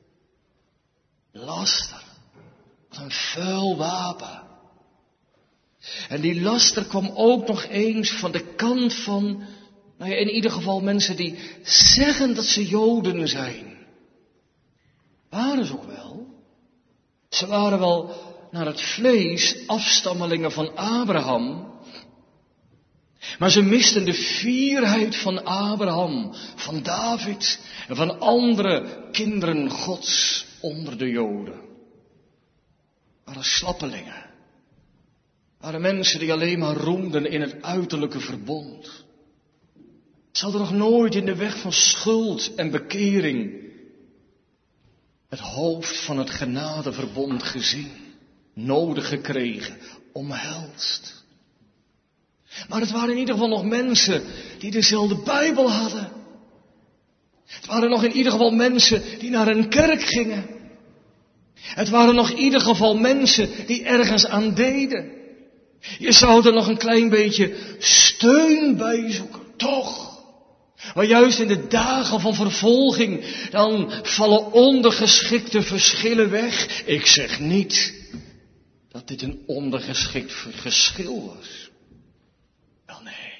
Laster. Wat een vuil wapen. En die laster kwam ook nog eens van de kant van, nou ja, in ieder geval mensen die zeggen dat ze Joden zijn. Waren ze ook wel. Ze waren wel naar het vlees afstammelingen van Abraham. Maar ze misten de fierheid van Abraham, van David en van andere kinderen Gods onder de Joden. Waren slappelingen. Waren mensen die alleen maar roemden in het uiterlijke verbond. Ze hadden nog nooit in de weg van schuld en bekering het hoofd van het genadeverbond gezien, nodig gekregen, omhelst. Maar het waren in ieder geval nog mensen die dezelfde Bijbel hadden. Het waren nog in ieder geval mensen die naar een kerk gingen. Het waren nog in ieder geval mensen die ergens aan deden. Je zou er nog een klein beetje steun bij zoeken, toch? Maar juist in de dagen van vervolging, dan vallen ondergeschikte verschillen weg. Ik zeg niet dat dit een ondergeschikt geschil was. Wel nee,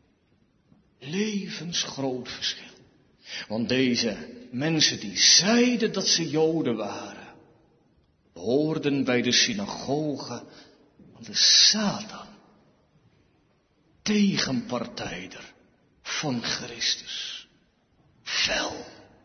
levensgroot verschil. Want deze mensen die zeiden dat ze Joden waren, hoorden bij de synagoge van de Satan, tegenpartijder van Christus. Fel.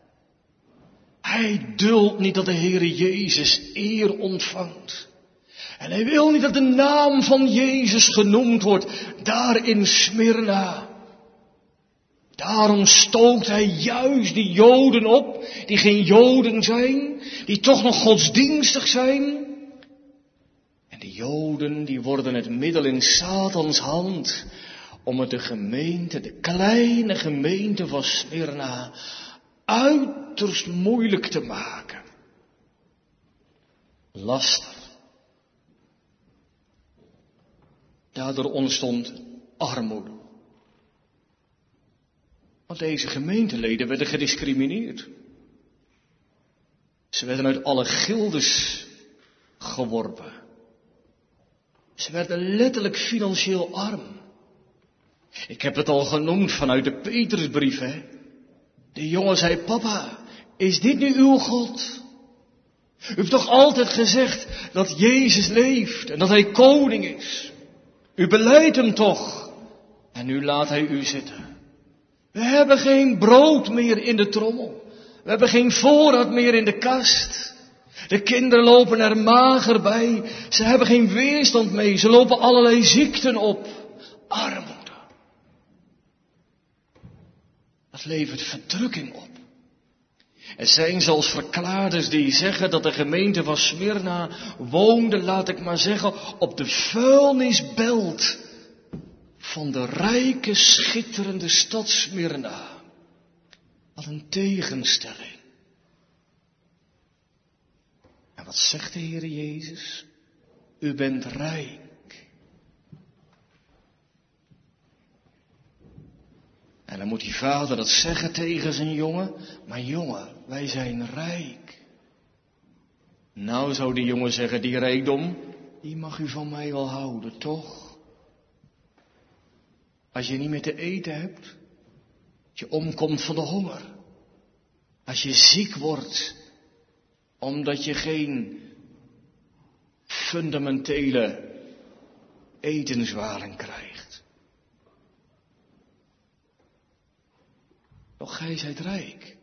Hij duldt niet dat de Heere Jezus eer ontvangt. En hij wil niet dat de naam van Jezus genoemd wordt daar in Smyrna. Daarom stookt hij juist die Joden op, die geen Joden zijn, die toch nog godsdienstig zijn. En de Joden die worden het middel in Satans hand om het de gemeente, de kleine gemeente van Smyrna, uiterst moeilijk te maken. Laster. Daardoor ontstond armoede. Want deze gemeenteleden werden gediscrimineerd. Ze werden uit alle gildes geworpen. Ze werden letterlijk financieel arm. Ik heb het al genoemd vanuit de Petrusbrief, hè. De jongen zei, papa, is dit nu uw God? U hebt toch altijd gezegd dat Jezus leeft en dat hij koning is? U belijdt hem toch? En nu laat hij u zitten. We hebben geen brood meer in de trommel. We hebben geen voorraad meer in de kast. De kinderen lopen er mager bij. Ze hebben geen weerstand mee. Ze lopen allerlei ziekten op. Armoede. Dat levert verdrukking op. Er zijn zelfs verklaarders die zeggen dat de gemeente van Smyrna woonde, laat ik maar zeggen, op de vuilnisbelt van de rijke, schitterende stad Smyrna. Wat een tegenstelling. En wat zegt de Heer Jezus? U bent rijk. En dan moet die vader dat zeggen tegen zijn jongen. Maar jongen, wij zijn rijk. Nou zou die jongen zeggen, die rijkdom, die mag u van mij wel houden, toch? Als je niet meer te eten hebt. Als je omkomt van de honger. Als je ziek wordt. Omdat je geen fundamentele etenswaren krijgt. Doch gij zijt rijk.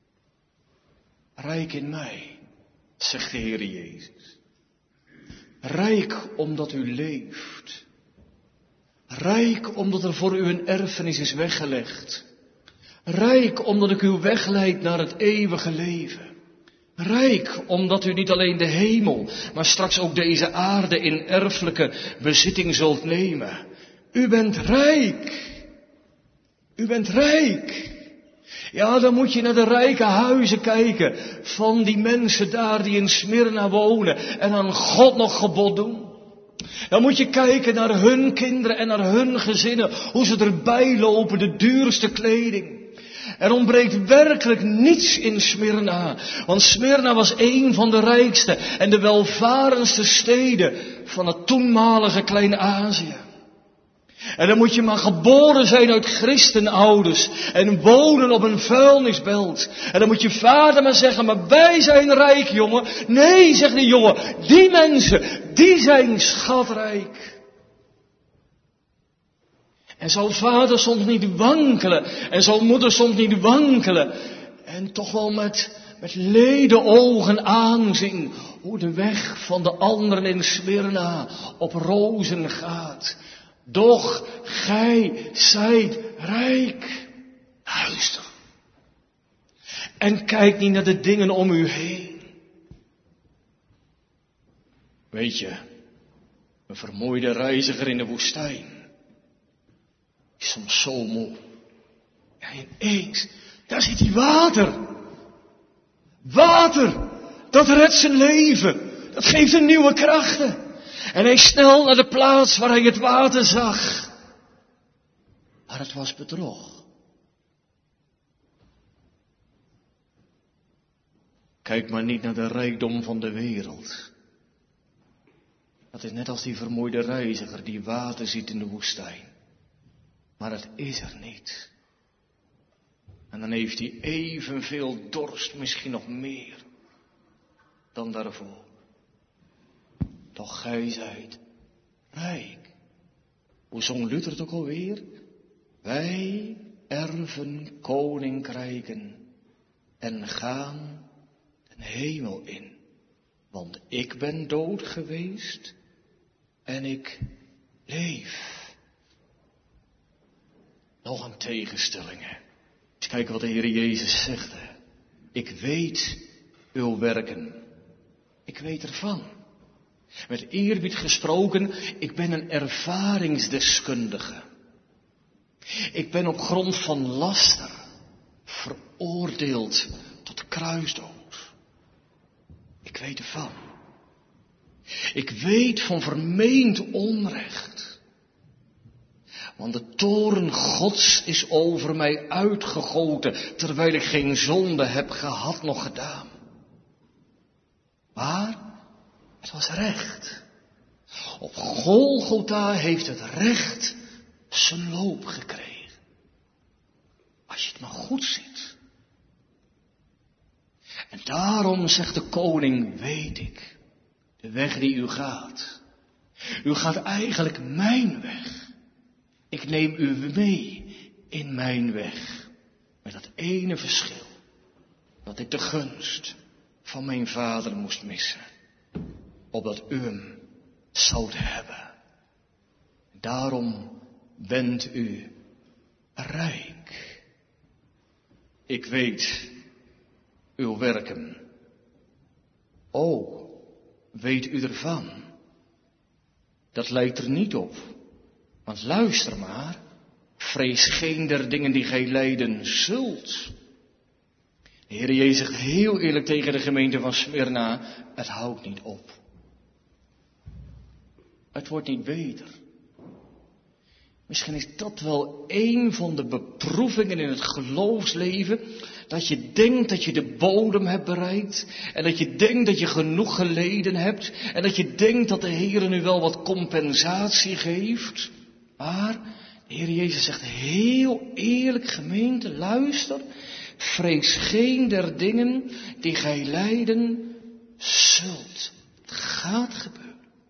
Rijk in mij, zegt de Heer Jezus. Rijk omdat u leeft. Rijk omdat er voor u een erfenis is weggelegd. Rijk omdat ik u wegleid naar het eeuwige leven. Rijk omdat u niet alleen de hemel, maar straks ook deze aarde in erfelijke bezitting zult nemen. U bent rijk. U bent rijk. Ja, dan moet je naar de rijke huizen kijken van die mensen daar die in Smyrna wonen en aan God nog gebod doen. Dan moet je kijken naar hun kinderen en naar hun gezinnen, hoe ze erbij lopen, de duurste kleding. Er ontbreekt werkelijk niets in Smyrna, want Smyrna was een van de rijkste en de welvarendste steden van het toenmalige Klein-Azië. En dan moet je maar geboren zijn uit christenouders en wonen op een vuilnisbelt. En dan moet je vader maar zeggen, maar wij zijn rijk, jongen. Nee, zegt de jongen, die mensen, die zijn schatrijk. En zal vader soms niet wankelen en zal moeder soms niet wankelen. En toch wel met ledenogen aanzien hoe de weg van de anderen in Smyrna op rozen gaat. Doch gij zijt rijk. Luister. En kijk niet naar de dingen om u heen. Weet je, een vermoeide reiziger in de woestijn is soms zo moe. En ineens, daar zit hij water. Water, dat redt zijn leven. Dat geeft hem nieuwe krachten. En hij snel naar de plaats waar hij het water zag. Maar het was bedrog. Kijk maar niet naar de rijkdom van de wereld. Dat is net als die vermoeide reiziger die water ziet in de woestijn. Maar het is er niet. En dan heeft hij evenveel dorst, misschien nog meer, dan daarvoor. Doch gij zijt rijk. Hoe zong Luther het ook alweer? Wij erven koninkrijken en gaan den hemel in. Want ik ben dood geweest en ik leef. Nog een tegenstelling. Eens kijken wat de Heer Jezus zegt. Ik weet uw werken. Ik weet ervan. Met eerbied gesproken, ik ben een ervaringsdeskundige. Ik ben op grond van laster veroordeeld tot kruisdood. Ik weet ervan. Ik weet van vermeend onrecht. Want de toorn Gods is over mij uitgegoten, terwijl ik geen zonde heb gehad nog gedaan. Maar het was recht. Op Golgotha heeft het recht zijn loop gekregen. Als je het maar goed ziet. En daarom zegt de koning, weet ik, de weg die u gaat. U gaat eigenlijk mijn weg. Ik neem u mee in mijn weg. Met dat ene verschil. Dat ik de gunst van mijn vader moest missen. Opdat u hem zoudt hebben. Daarom bent u rijk. Ik weet uw werken. O, weet u ervan? Dat lijkt er niet op. Want luister maar, vrees geen der dingen die gij lijden zult. De Heer Jezus zegt heel eerlijk tegen de gemeente van Smyrna, het houdt niet op. Het wordt niet beter. Misschien is dat wel een van de beproevingen in het geloofsleven, dat je denkt dat je de bodem hebt bereikt, en dat je denkt dat je genoeg geleden hebt, en dat je denkt dat de Heer nu wel wat compensatie geeft. Maar de Heer Jezus zegt heel eerlijk, gemeente, luister, vrees geen der dingen die gij lijden zult. Het gaat gebeuren.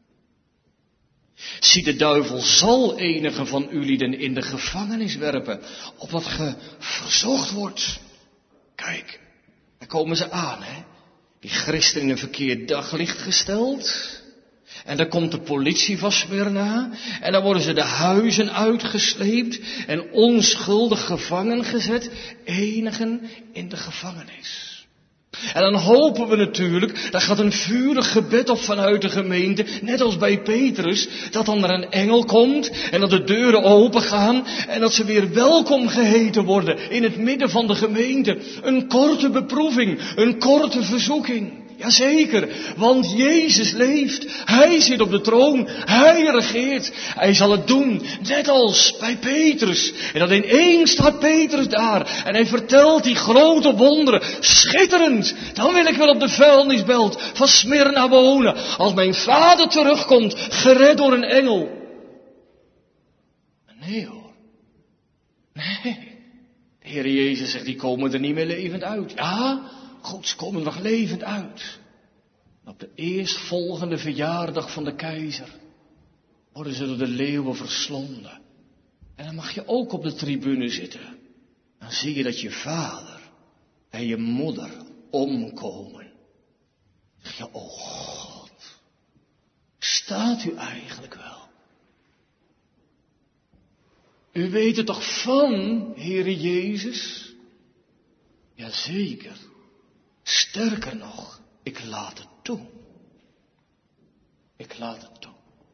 Zie, de duivel zal enigen van ulieden in de gevangenis werpen, opdat ge verzocht wordt. Kijk, daar komen ze aan, hè. Die christen in een verkeerd daglicht gesteld. En dan komt de politie van Smyrna. En dan worden ze de huizen uitgesleept en onschuldig gevangen gezet. Enigen in de gevangenis. En dan hopen we natuurlijk, daar gaat een vurig gebed op vanuit de gemeente, net als bij Petrus, dat dan er een engel komt en dat de deuren open gaan en dat ze weer welkom geheten worden in het midden van de gemeente. Een korte beproeving, een korte verzoeking. Jazeker, want Jezus leeft, Hij zit op de troon, Hij regeert. Hij zal het doen, net als bij Petrus. En dan ineens staat Petrus daar en hij vertelt die grote wonderen. Schitterend, dan wil ik wel op de vuilnisbelt van Smyrna wonen. Als mijn vader terugkomt, gered door een engel. Nee hoor, nee. De Heer Jezus zegt, die komen er niet meer levend uit. Ja, goed, ze komen nog levend uit. Op de eerstvolgende verjaardag van de keizer worden ze door de leeuwen verslonden. En dan mag je ook op de tribune zitten. Dan zie je dat je vader en je moeder omkomen. Dan zeg je, oh God, staat u eigenlijk wel? U weet er toch van, Heere Jezus? Jazeker. Sterker nog, ik laat het toe. Ik laat het toe.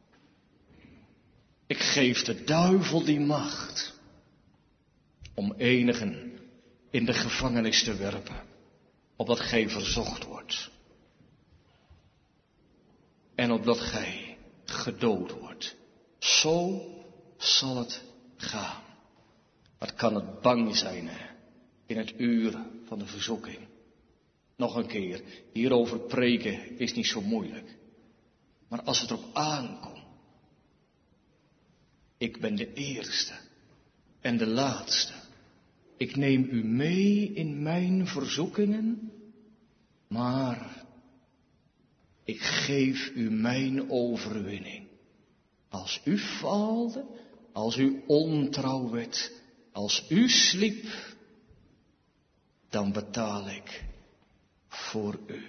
Ik geef de duivel die macht om enigen in de gevangenis te werpen, opdat gij verzocht wordt. En opdat gij gedood wordt. Zo zal het gaan. Wat kan het bang zijn, hè? In het uur van de verzoeking. Nog een keer, hierover preken is niet zo moeilijk. Maar als het erop aankomt. Ik ben de eerste en de laatste. Ik neem u mee in mijn verzoekingen. Maar ik geef u mijn overwinning. Als u faalde, als u ontrouw werd, als u sliep, dan betaal ik voor u.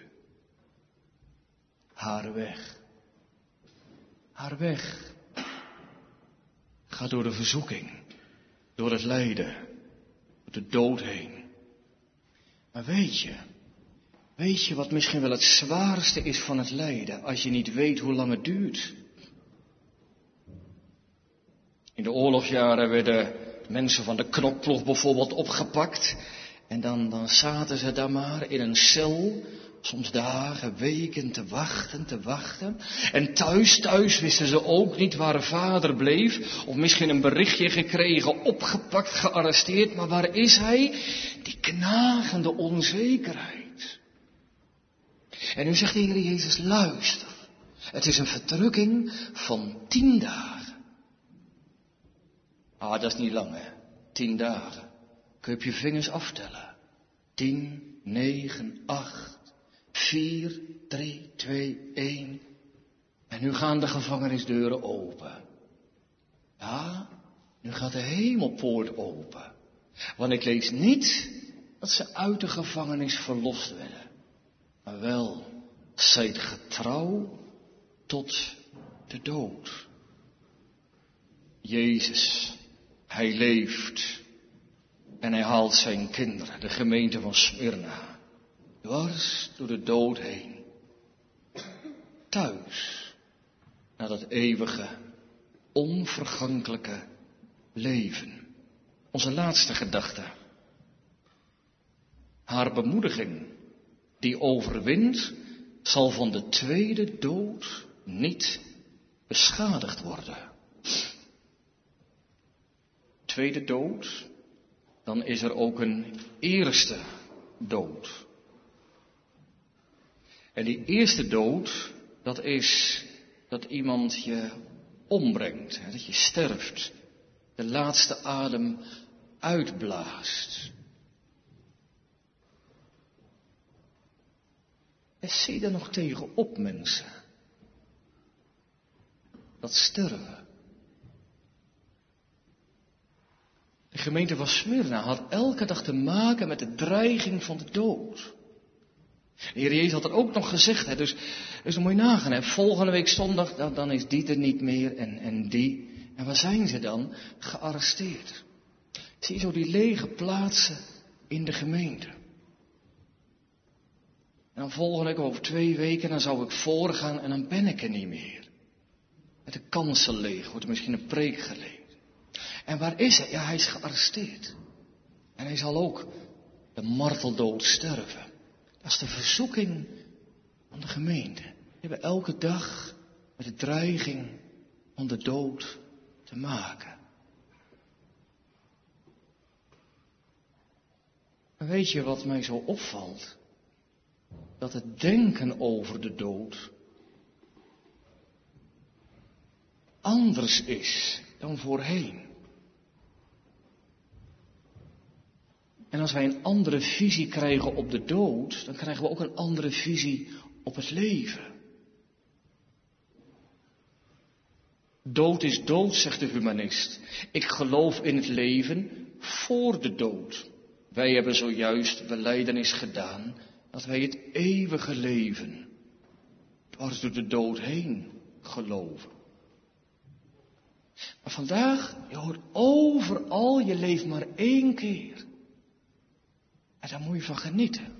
Haar weg. Haar weg. Ga door de verzoeking, door het lijden, door de dood heen. Maar weet Weet je wat misschien wel het zwaarste is van het lijden, als je niet weet hoe lang het duurt? In de oorlogsjaren werden mensen van de knokploeg bijvoorbeeld opgepakt. En dan zaten ze daar maar in een cel, soms dagen, weken te wachten. En thuis wisten ze ook niet waar vader bleef. Of misschien een berichtje gekregen, opgepakt, gearresteerd. Maar waar is hij? Die knagende onzekerheid. En nu zegt de Heer Jezus, luister. Het is een verdrukking van 10 dagen. Dat is niet lang, hè? 10 dagen. Kun je op je vingers aftellen. 10, 9, 8, 4, 3, 2, 1. En nu gaan de gevangenisdeuren open. Ja, nu gaat de hemelpoort open. Want ik lees niet dat ze uit de gevangenis verlost werden. Maar wel, zijt getrouw tot de dood. Jezus, hij leeft. En hij haalt zijn kinderen, de gemeente van Smyrna, dwars door de dood heen. Thuis, naar dat eeuwige, onvergankelijke leven. Onze laatste gedachte. Haar bemoediging, die overwint, zal van de tweede dood niet beschadigd worden. Tweede dood, dan is er ook een eerste dood. En die eerste dood, dat is dat iemand je ombrengt, dat je sterft, de laatste adem uitblaast. En zie er nog tegen op, mensen. Dat sterven. De gemeente van Smyrna had elke dag te maken met de dreiging van de dood. De Heer Jezus had er ook nog gezegd, dus dan moet je nagaan, volgende week zondag, dan is die er niet meer en die. En waar zijn ze dan? Gearresteerd. Zie je zo die lege plaatsen in de gemeente. En dan volgende week, over 2 weken, dan zou ik voorgaan en dan ben ik er niet meer. Met de kansen leeg, wordt er misschien een preek gelezen. En waar is hij? Ja, hij is gearresteerd. En hij zal ook de marteldood sterven. Dat is de verzoeking van de gemeente. Die hebben elke dag met de dreiging van de dood te maken. En weet je wat mij zo opvalt? Dat het denken over de dood anders is dan voorheen. En als wij een andere visie krijgen op de dood, dan krijgen we ook een andere visie op het leven. Dood is dood, zegt de humanist. Ik geloof in het leven voor de dood. Wij hebben zojuist belijdenis gedaan dat wij het eeuwige leven dwars door de dood heen geloven. Maar vandaag, je hoort overal, je leeft maar 1 keer. En daar moet je van genieten.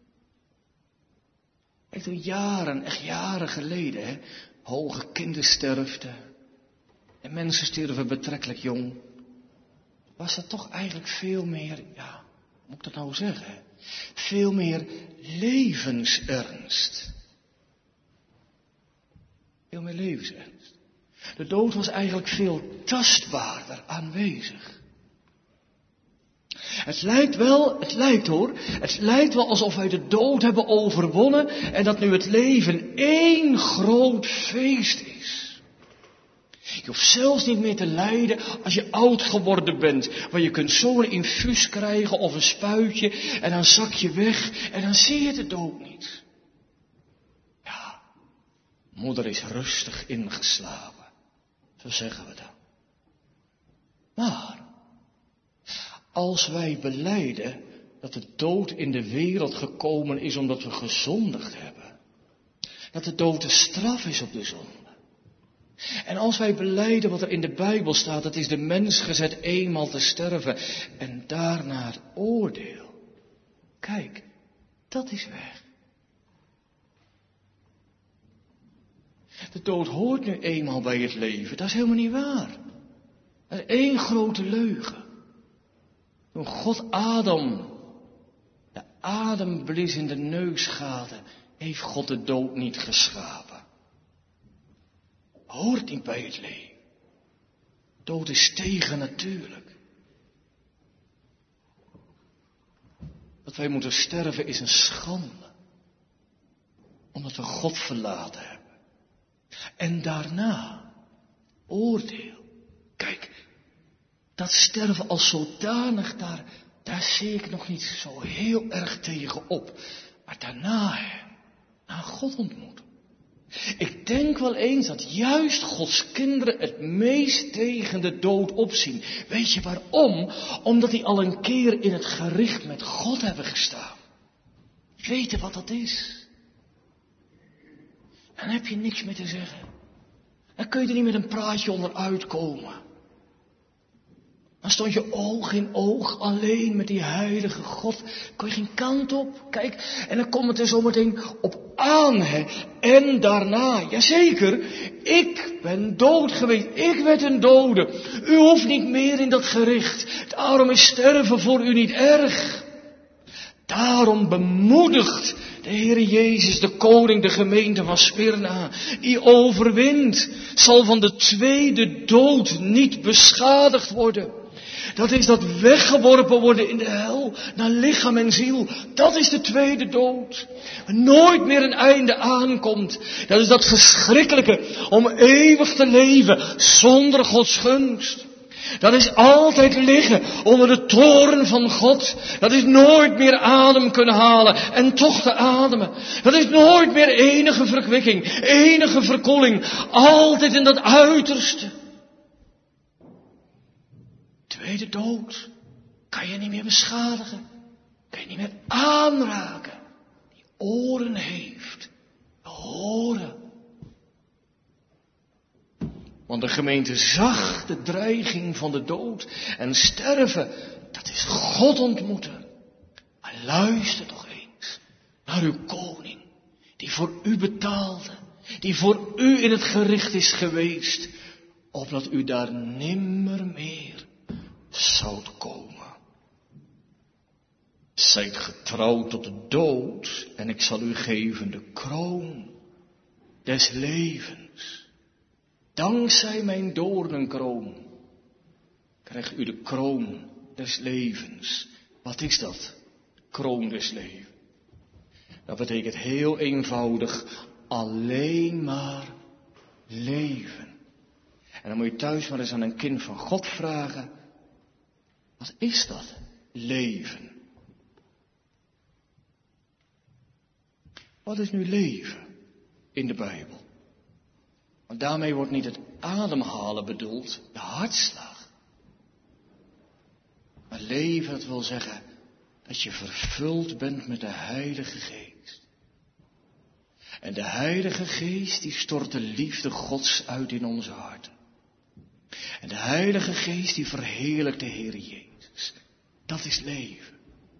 Echt jaren geleden, hoge kindersterfte. En mensen stierven betrekkelijk jong. Was dat toch eigenlijk veel meer, hoe moet ik dat nou zeggen? Veel meer levensernst. Veel meer levensernst. De dood was eigenlijk veel tastbaarder aanwezig. Het lijkt wel alsof wij de dood hebben overwonnen en dat nu het leven 1 groot feest is. Je hoeft zelfs niet meer te lijden als je oud geworden bent, want je kunt zo een infuus krijgen of een spuitje en dan zak je weg en dan zie je de dood niet. Ja, moeder is rustig ingeslapen, zo zeggen we dan. Maar als wij belijden dat de dood in de wereld gekomen is omdat we gezondigd hebben. Dat de dood de straf is op de zonde. En als wij belijden wat er in de Bijbel staat, dat is de mens gezet eenmaal te sterven en daarna het oordeel. Kijk, dat is weg. De dood hoort nu eenmaal bij het leven. Dat is helemaal niet waar. Dat is één grote leugen. Toen God Adam de adem blies in de neusgaten, heeft God de dood niet geschapen. Hoort niet bij het leven. Dood is tegennatuurlijk. Dat wij moeten sterven is een schande. Omdat we God verlaten hebben. En daarna, oordeel. Kijk, dat sterven als zodanig, daar zie ik nog niet zo heel erg tegen op. Maar daarna, na God ontmoeten. Ik denk wel eens dat juist Gods kinderen het meest tegen de dood opzien. Weet je waarom? Omdat die al een keer in het gericht met God hebben gestaan. Weten wat dat is. Dan heb je niks meer te zeggen. Dan kun je er niet met een praatje onderuit komen. Dan stond je oog in oog alleen met die heilige God. Kon je geen kant op. Kijk, en dan komt het er zometeen op aan. Hè. En daarna, jazeker, ik ben dood geweest. Ik werd een dode. U hoeft niet meer in dat gericht. Daarom is sterven voor u niet erg. Daarom bemoedigt de Heer Jezus, de koning, de gemeente van Smyrna. Die overwint, zal van de tweede dood niet beschadigd worden. Dat is dat weggeworpen worden in de hel, naar lichaam en ziel. Dat is de tweede dood. Waar nooit meer een einde aankomt. Dat is dat verschrikkelijke om eeuwig te leven zonder Gods gunst. Dat is altijd liggen onder de toorn van God. Dat is nooit meer adem kunnen halen en toch te ademen. Dat is nooit meer enige verkwikking, enige verkoeling. Altijd in dat uiterste. Tweede dood kan je niet meer beschadigen. Kan je niet meer aanraken. Die oren heeft. Horen. Want de gemeente zag de dreiging van de dood en sterven. Dat is God ontmoeten. Maar luister toch eens naar uw koning. Die voor u betaalde. Die voor u in het gericht is geweest. Opdat u daar nimmer meer zoudt komen. Zijt getrouwd tot de dood en ik zal u geven de kroon des levens. Dankzij mijn doornenkroon krijgt u de kroon des levens. Wat is dat? Kroon des levens. Dat betekent heel eenvoudig alleen maar leven. En dan moet je thuis maar eens aan een kind van God vragen. Wat is dat? Leven. Wat is nu leven in de Bijbel? Want daarmee wordt niet het ademhalen bedoeld, de hartslag. Maar leven, dat wil zeggen dat je vervuld bent met de Heilige Geest. En de Heilige Geest die stort de liefde Gods uit in onze harten. En de Heilige Geest die verheerlijkt de Heer Jezus. Dat is leven.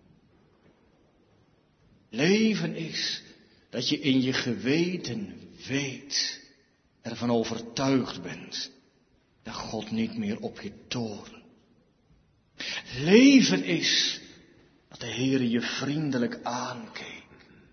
Leven is dat je in je geweten weet, ervan overtuigd bent, dat God niet meer op je toornt. Leven is dat de Heer je vriendelijk aankeek.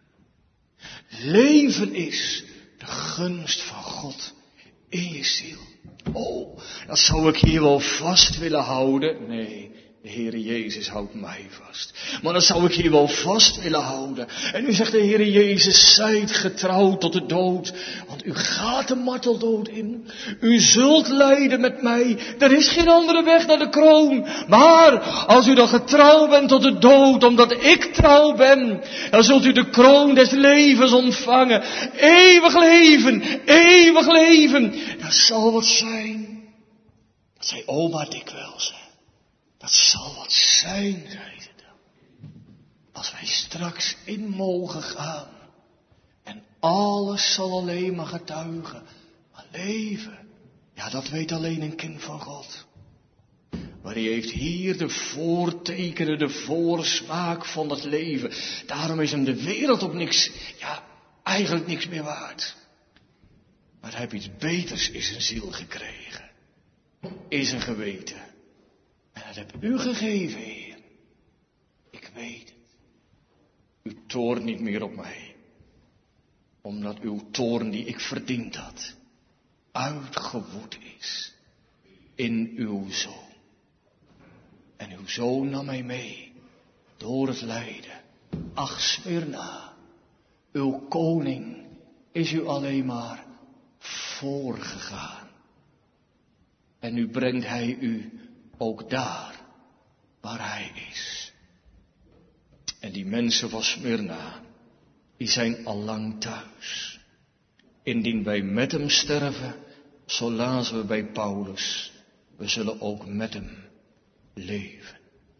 Leven is de gunst van God in je ziel. Oh, dat zou ik hier wel vast willen houden. Nee, de Heere Jezus houdt mij vast. Maar dat zou ik hier wel vast willen houden. En nu zegt de Heere Jezus, zijt getrouwd tot de dood. Want u gaat de marteldood in. U zult lijden met mij. Er is geen andere weg naar de kroon. Maar als u dan getrouwd bent tot de dood, omdat ik trouw ben, dan zult u de kroon des levens ontvangen. Eeuwig leven, eeuwig leven. Dat zal wat zijn. Dat zei oma dikwijls. Dat zal wat zijn, zei ze dan. Als wij straks in mogen gaan. En alles zal alleen maar getuigen. Maar leven, ja, dat weet alleen een kind van God. Maar hij heeft hier de voortekenen, de voorsmaak van het leven. Daarom is hem de wereld ook niks, ja, eigenlijk niks meer waard. Maar heb iets beters in zijn ziel gekregen. In zijn geweten. En dat heb u gegeven, Heer. Ik weet het. U toornt niet meer op mij. Omdat uw toorn die ik verdiend had, uitgewoed is in uw Zoon. En uw Zoon nam mij mee door het lijden. Ach, Smyrna, uw koning is u alleen maar voorgegaan. En nu brengt hij u ook daar waar hij is. En die mensen van Smyrna, die zijn al lang thuis. Indien wij met hem sterven, zo lazen we bij Paulus, we zullen ook met hem leven.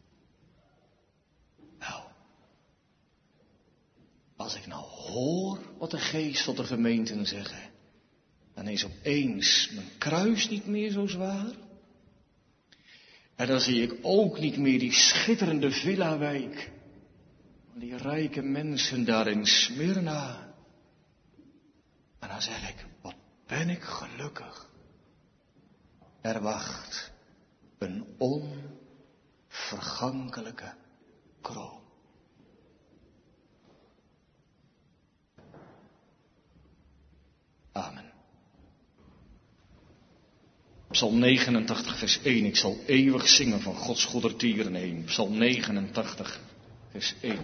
Nou, als ik nou hoor wat de geest tot de gemeenten zeggen, dan is opeens mijn kruis niet meer zo zwaar. En dan zie ik ook niet meer die schitterende villa-wijk, die rijke mensen daar in Smyrna. En dan zeg ik, wat ben ik gelukkig. Er wacht een onvergankelijke kroon. Amen. Psalm 89 vers 1. Ik zal eeuwig zingen van Gods goedertieren heen. Psalm 89 vers 1.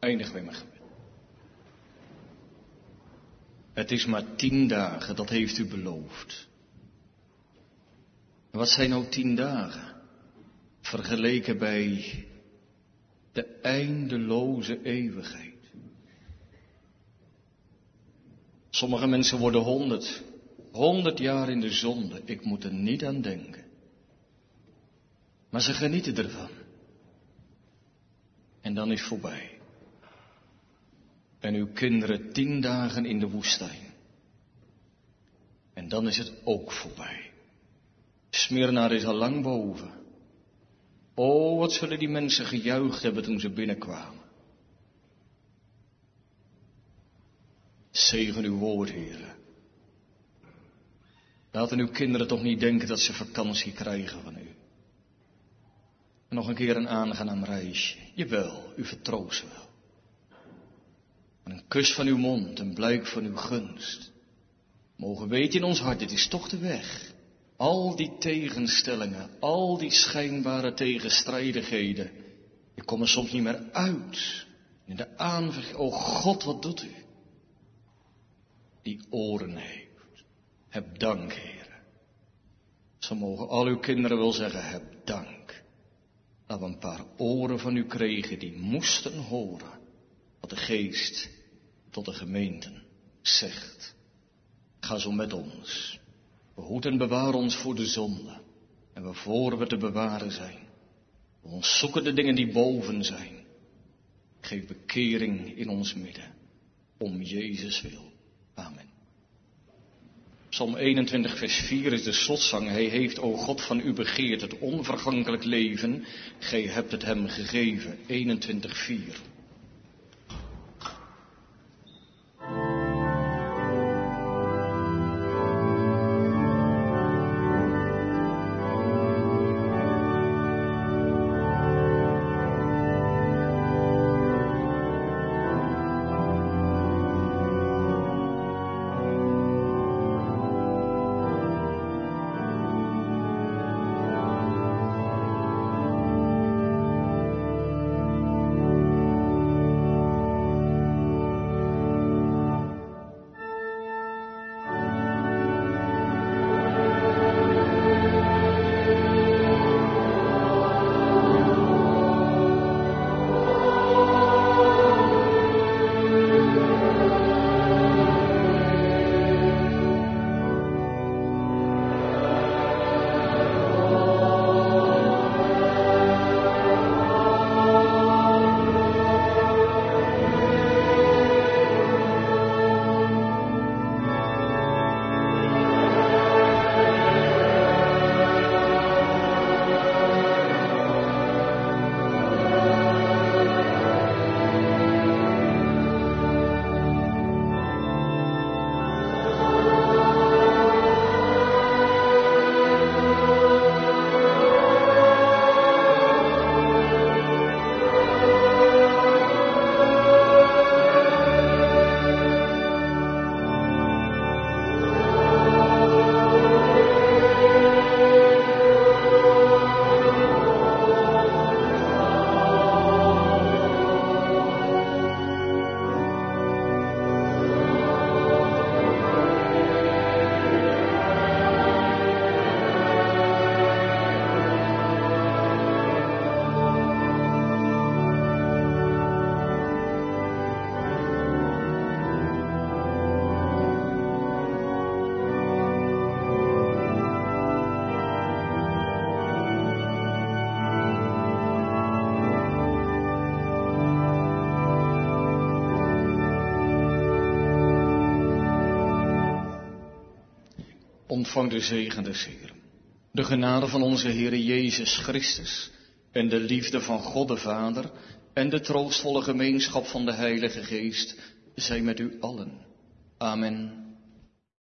Eindigen we met gebed. Het is maar 10 dagen, dat heeft u beloofd. En wat zijn nou 10 dagen? Vergeleken bij de eindeloze eeuwigheid. Sommige mensen worden 100 jaar in de zonde. Ik moet er niet aan denken. Maar ze genieten ervan. En dan is het voorbij. En uw kinderen 10 dagen in de woestijn. En dan is het ook voorbij. Smyrna is al lang boven. O, wat zullen die mensen gejuicht hebben toen ze binnenkwamen. Zegen uw woord, Heere. Laten uw kinderen toch niet denken dat ze vakantie krijgen van u. En nog een keer een aangenaam reisje. Jawel, u vertroost ze wel. En een kus van uw mond, een blijk van uw gunst. Mogen weten in ons hart, dit is toch de weg. Al die tegenstellingen, al die schijnbare tegenstrijdigheden. Je komt er soms niet meer uit. In de aanvraag, o God, wat doet u? Die oren heeft. Heb dank, Heere. Zo mogen al uw kinderen wel zeggen, heb dank. Dat we een paar oren van u kregen die moesten horen. Wat de Geest tot de gemeenten zegt. Ga zo met ons. Behoed en bewaar ons voor de zonde. En waarvoor we te bewaren zijn. We ons zoeken de dingen die boven zijn. Geef bekering in ons midden. Om Jezus wil. Amen. Psalm 21 vers 4 is de slotzang. Hij heeft, o God, van u begeerd het onvergankelijk leven. Gij hebt het hem gegeven. 21:4. Ontvang de zegen des Heeren. De genade van onze Heere Jezus Christus en de liefde van God de Vader en de troostvolle gemeenschap van de Heilige Geest zij met u allen. Amen.